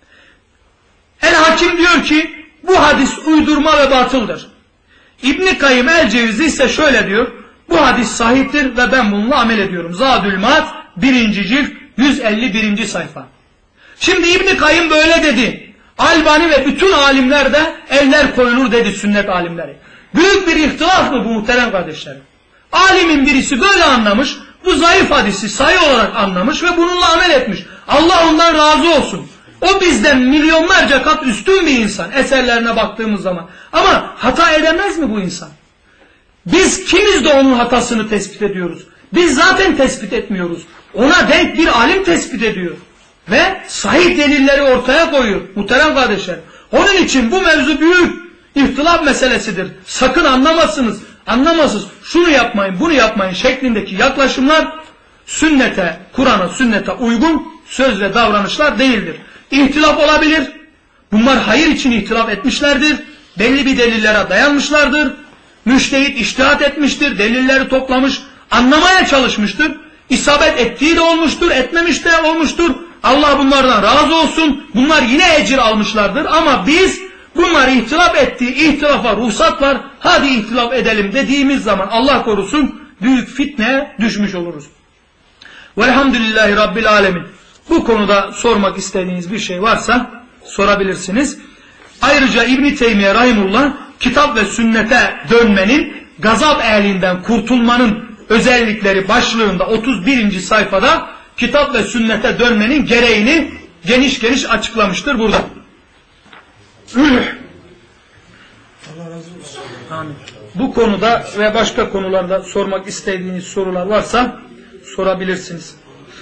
El Hakim diyor ki bu hadis uydurma ve batıldır. İbn-i Kayyim el-Cevzi ise şöyle diyor. Bu hadis sahihtir ve ben bununla amel ediyorum. Zadül Maat 1. cilt 151. sayfa. Şimdi İbn-i Kayyim böyle dedi. Albani ve bütün alimler de eller koyulur dedi, sünnet alimleri. Büyük bir ihtilaf mı bu muhterem kardeşlerim? Alimin birisi böyle anlamış, bu zayıf hadisi sayı olarak anlamış ve bununla amel etmiş. Allah ondan razı olsun. O bizden milyonlarca kat üstün bir insan eserlerine baktığımız zaman. Ama hata edemez mi bu insan? Biz kimiz de onun hatasını tespit ediyoruz. Biz zaten tespit etmiyoruz. Ona denk bir alim tespit ediyor. Ve sahih delilleri ortaya koyuyor muhterem kardeşler. Onun için bu mevzu büyük ihtilaf meselesidir. Sakın anlamasınız, şunu yapmayın, bunu yapmayın şeklindeki yaklaşımlar sünnete, Kur'an'a, sünnete uygun söz ve davranışlar değildir. İhtilaf olabilir. Bunlar hayır için ihtilaf etmişlerdir. Belli bir delillere dayanmışlardır. Müştehit içtihat etmiştir. Delilleri toplamış, anlamaya çalışmıştır. İsabet ettiği de olmuştur, etmemiş de olmuştur. Allah bunlardan razı olsun. Bunlar yine ecir almışlardır. Ama biz bunlar ihtilaf ettiği ihtilafa ruhsat var. Hadi ihtilaf edelim dediğimiz zaman Allah korusun büyük fitneye düşmüş oluruz. Velhamdülillahi Rabbil Alemin. Bu konuda sormak istediğiniz bir şey varsa sorabilirsiniz. Ayrıca İbn-i Teymiye Rahimullah kitap ve sünnete dönmenin, gazap ehlinden kurtulmanın özellikleri başlığında 31. sayfada kitap ve sünnete dönmenin gereğini geniş geniş açıklamıştır burada. Allah razı olsun. Amin. Bu konuda ve başka konularda sormak istediğiniz sorular varsa sorabilirsiniz.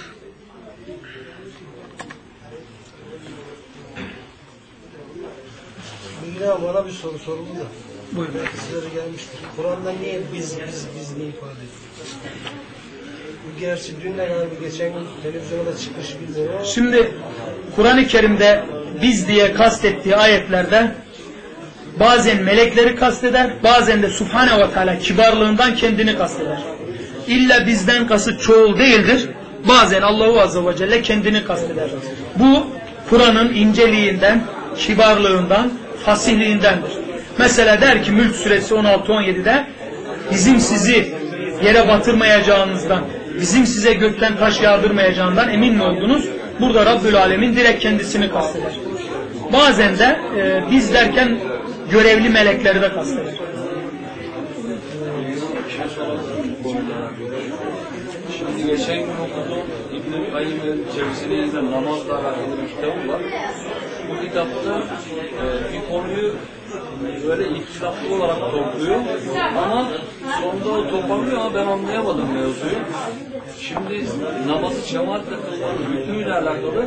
Ya bana bir soru soruldu da. Buyurun. Sizlere gelmiştir. Kur'an'da niye biz niye ifade ediyoruz? Bu gerçi dün de galiba geçen gün televizyonda çıkmış bilmiyorum. Şimdi Kur'an-ı Kerim'de biz diye kastettiği ayetlerde bazen melekleri kasteder, bazen de Subhane ve Teala kibarlığından kendini kasteder. İlla bizden kasıt çoğul değildir. Bazen Allahu Azze ve Celle kendini kasteder. Bu Kur'an'ın inceliğinden, kibarlığından, fasihliğindendir. Mesela der ki Mülk suresi 16-17'de bizim sizi yere batırmayacağınızdan, bizim size gökten taş yağdırmayacağından emin mi oldunuz? Burada Rabbül Alemin direkt kendisini kasteder. Bazen de biz derken görevli melekleri de kasteder. geçen gün okuduğum İbn-i Kayyim Cevziye'nin namazla alakalı bir kitabı var. Bu kitapta bir konuyu böyle ihtilaflı olarak topluyor ama sonunda o toparlıyor ama ben anlayamadım mevzuyu. Şimdi namazı cemaatle kılmanın hükmüyle alakalı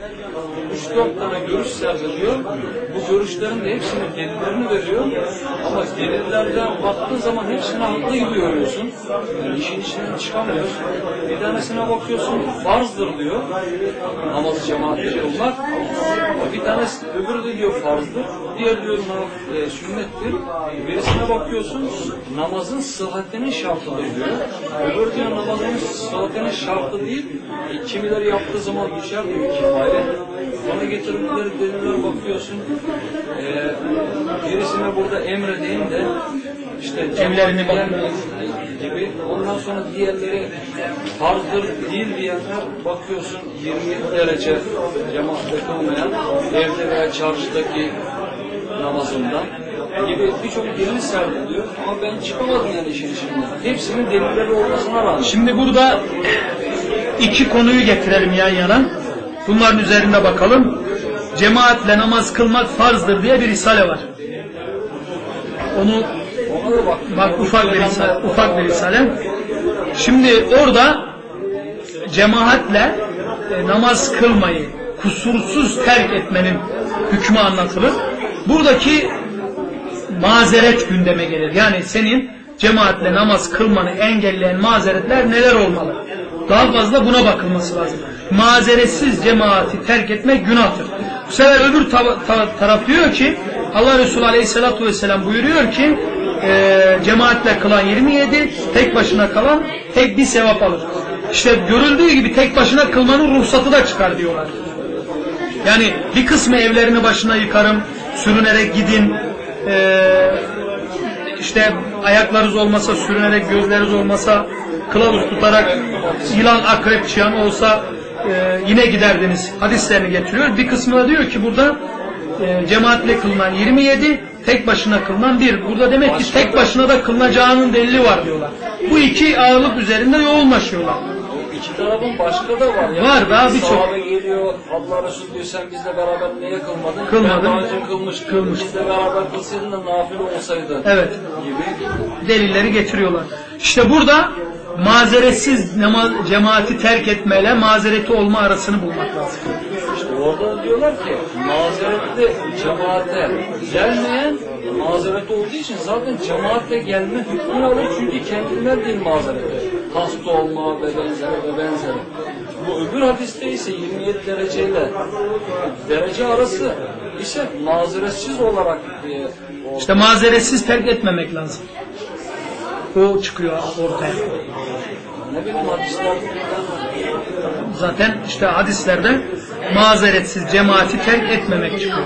3-4 tane görüş sergiliyor. Bu görüşlerin de hepsinin delillerini veriyor. Ama delillerden baktığın zaman hepsine haklı gibi görüyorsun. Yani işin içinden çıkamıyorsun. Bir tanesine bakıyorsun farzdır diyor. Namazı cemaatle kılmak. Bir tanesi öbürü de diyor farzdır. Diğer diyor sünnettir. Birisine bakıyorsun namazın sıhhatinin şartıdır diyor. Öbürü diyor namazın sıhhatinin şartı değil. Kimileri yaptığı zaman düşer diyor kifayet. Ona getirdikleri deliller bakıyorsun. Birisine burada emredeyim de işte emlerini gibi. Ondan sonra diğerleri farzdır değil diyenler bakıyorsun 27 derece cemaatle kılmayan evde veya çarşıdaki namazından gibi birçok delil sergiliyor ama ben çıkamadım yani işin içinden. Hepsinin delilleri olmasına rağmen. Şimdi burada iki konuyu getirelim yan yana. Bunların üzerinde bakalım. Cemaatle namaz kılmak farzdır diye bir risale var. Onu bak ufak bir risale. Şimdi orada cemaatle namaz kılmayı kusursuz terk etmenin hükmü anlatılır. Buradaki mazeret gündeme gelir. Yani senin cemaatle namaz kılmanı engelleyen mazeretler neler olmalı? Daha fazla buna bakılması lazım. Mazeretsiz cemaati terk etmek günahtır. Bu sefer öbür taraf diyor ki Allah Resulü Aleyhisselatü Vesselam buyuruyor ki cemaatle kılan 27, tek başına kalan tek bir sevap alır. İşte görüldüğü gibi tek başına kılmanın ruhsatı da çıkar diyorlar. Yani bir kısmı evlerini başına yıkarım, sürünerek gidin, işte ayaklarınız olmasa, sürünerek gözleriniz olmasa, kılavuz tutarak yılan, akrep, çıyan olsa yine giderdiniz hadislerini getiriyor. Bir kısmı da diyor ki burada cemaatle kılınan 27, tek başına kılınan 1. Burada demek ki tek başına da kılınacağının delili var diyorlar. Bu iki ağırlık üzerinde yoğunlaşıyorlar. İki tarafın başka da var. Yani var daha birçok. Sahabe geliyor, Allah Resulü diyor sen bizle beraber niye kılmadın? Kılmadım. Ben daha önce kılmıştım. Bizle beraber kılsaydın da nafile olsaydı. Evet. Gibi. Delilleri getiriyorlar. İşte burada mazeretsiz cemaati terk etmeyle mazereti olma arasını bulmak lazım. İşte orada diyorlar ki mazeretli cemaate gelmeyen mazereti olduğu için zaten cemaatle gelme hükmünü alır çünkü kendinden değil mazereti. Hasta olma ve benzeri. Bu öbür hadiste ise 27 dereceyle derece arası ise mazeretsiz olarak İşte mazeretsiz terk etmemek lazım. O çıkıyor ortaya. Ne bileyim hadisler zaten işte hadislerde mazeretsiz cemaati terk etmemek çıkıyor.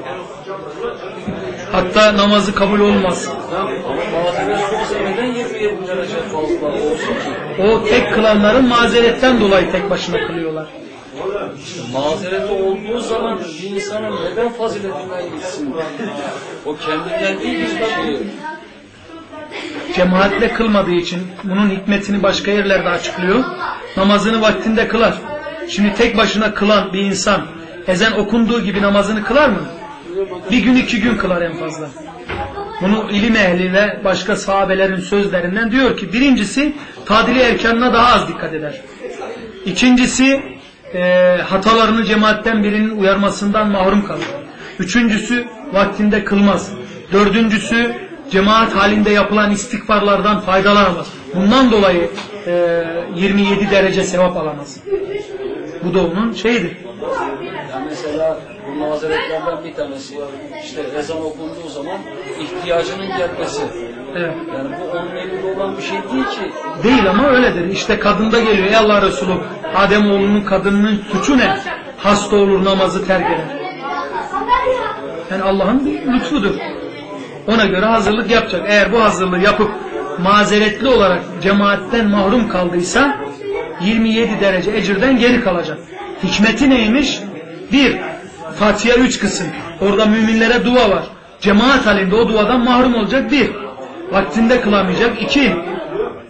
Hatta namazı kabul olmaz. ama mazeretsiz olsa neden 27 derece fazla olsun ki? O tek kılanların mazeretten dolayı tek başına kılıyorlar. Mazereti olduğu zaman bir insanın neden faziletinden gitsin? O kendinden değil bizden. Cemaatle kılmadığı için bunun hikmetini başka yerlerde açıklıyor. Namazını vaktinde kılar. Şimdi tek başına kılan bir insan ezan okunduğu gibi namazını kılar mı? Bir gün 2 gün kılar en fazla. Bunu ilim ehli ve başka sahabelerin sözlerinden diyor ki birincisi tadili erkanına daha az dikkat eder. İkincisi hatalarını cemaatten birinin uyarmasından mahrum kalır. Üçüncüsü vaktinde kılmaz. Dördüncüsü cemaat halinde yapılan istikfarlardan faydalanamaz. Bundan dolayı 27 derece sevap alamaz. Bu da onun şeyidir. Yani mesela bu mazeretlerden bir tanesi işte ezan okunduğu zaman ihtiyacının gelmesi. Evet. Yani bu onun elinde olan bir şey değil ki. Değil ama öyledir. İşte kadında geliyor. Ey Allah Resulü, Ademoğlunun kadının suçu ne? Hasta olur, namazı terk eder. Yani Allah'ın bir lütfudur. Ona göre hazırlık yapacak. Eğer bu hazırlığı yapıp mazeretli olarak cemaatten mahrum kaldıysa 27 derece ecirden geri kalacak. Hikmeti neymiş? 1. Fatiha 3 kısım. Orada müminlere dua var. Cemaat halinde o duadan mahrum olacak. 1. Vaktinde kılamayacak. 2.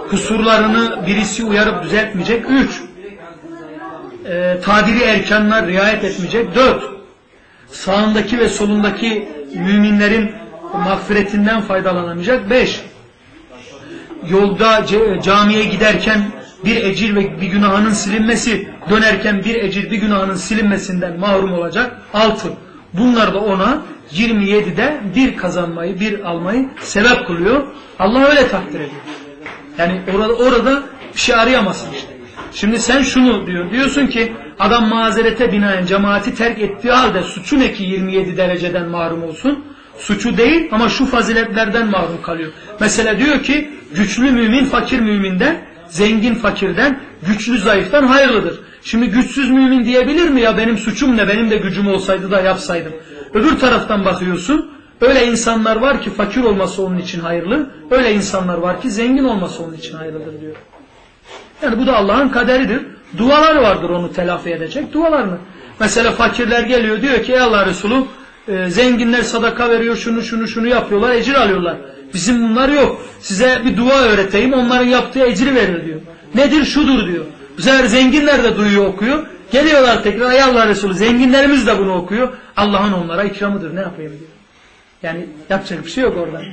kusurlarını birisi uyarıp düzeltmeyecek. 3. Tadiri erkanlar riayet etmeyecek. 4. Sağındaki ve solundaki müminlerin mağfiretinden faydalanamayacak. 5. Yolda camiye giderken bir ecir ve bir günahının silinmesi, dönerken bir ecir bir günahının silinmesinden mahrum olacak. 6. Bunlar da ona 27'de bir kazanmayı, bir almayı sebep kılıyor. Allah öyle takdir ediyor. Yani orada bir şey arayamazsın işte. Şimdi sen şunu diyorsun ki adam mazerete binaen cemaati terk ettiği halde suçu ne ki 27 dereceden mahrum olsun? Suçu değil ama şu faziletlerden mahrum kalıyor. Mesela diyor ki güçlü mümin fakir müminden, zengin fakirden, güçlü zayıftan hayırlıdır. Şimdi güçsüz mümin diyebilir mi ya benim suçum ne, benim de gücüm olsaydı da yapsaydım. Öbür taraftan bakıyorsun, öyle insanlar var ki fakir olması onun için hayırlı, öyle insanlar var ki zengin olması onun için hayırlıdır diyor. Yani bu da Allah'ın kaderidir. Dualar vardır onu telafi edecek, dualarını. Mesela fakirler geliyor diyor ki ey Allah Resulü zenginler sadaka veriyor, şunu yapıyorlar, ecir alıyorlar. Bizim bunlar yok. Size bir dua öğreteyim, onların yaptığı ecri verir diyor. Nedir? Şudur diyor. Bu sefer zenginler de duyuyor, okuyor. Geliyorlar tekrar ey Allah Resulü zenginlerimiz de bunu okuyor. Allah'ın onlara ikramıdır, ne yapayım diyor. Yani yapacak bir şey yok orada.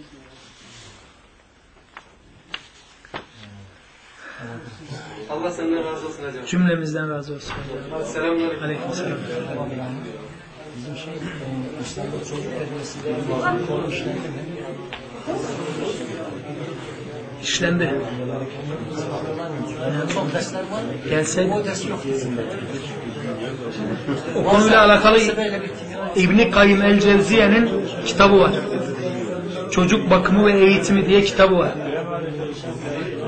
Allah senden razı olsun hocam. Cümlemizden razı olsun. Selamünaleyküm. Aleykümselam. Bizim İslam'da çocuk terbiyesi konu işlendi mi? İşlendi. Çok dersler var. Gelseydi. O ders yok bizim de. O konuyla alakalı İbn-i Kayyim el-Cevziye'nin kitabı var. Çocuk bakımı ve eğitimi diye kitabı var.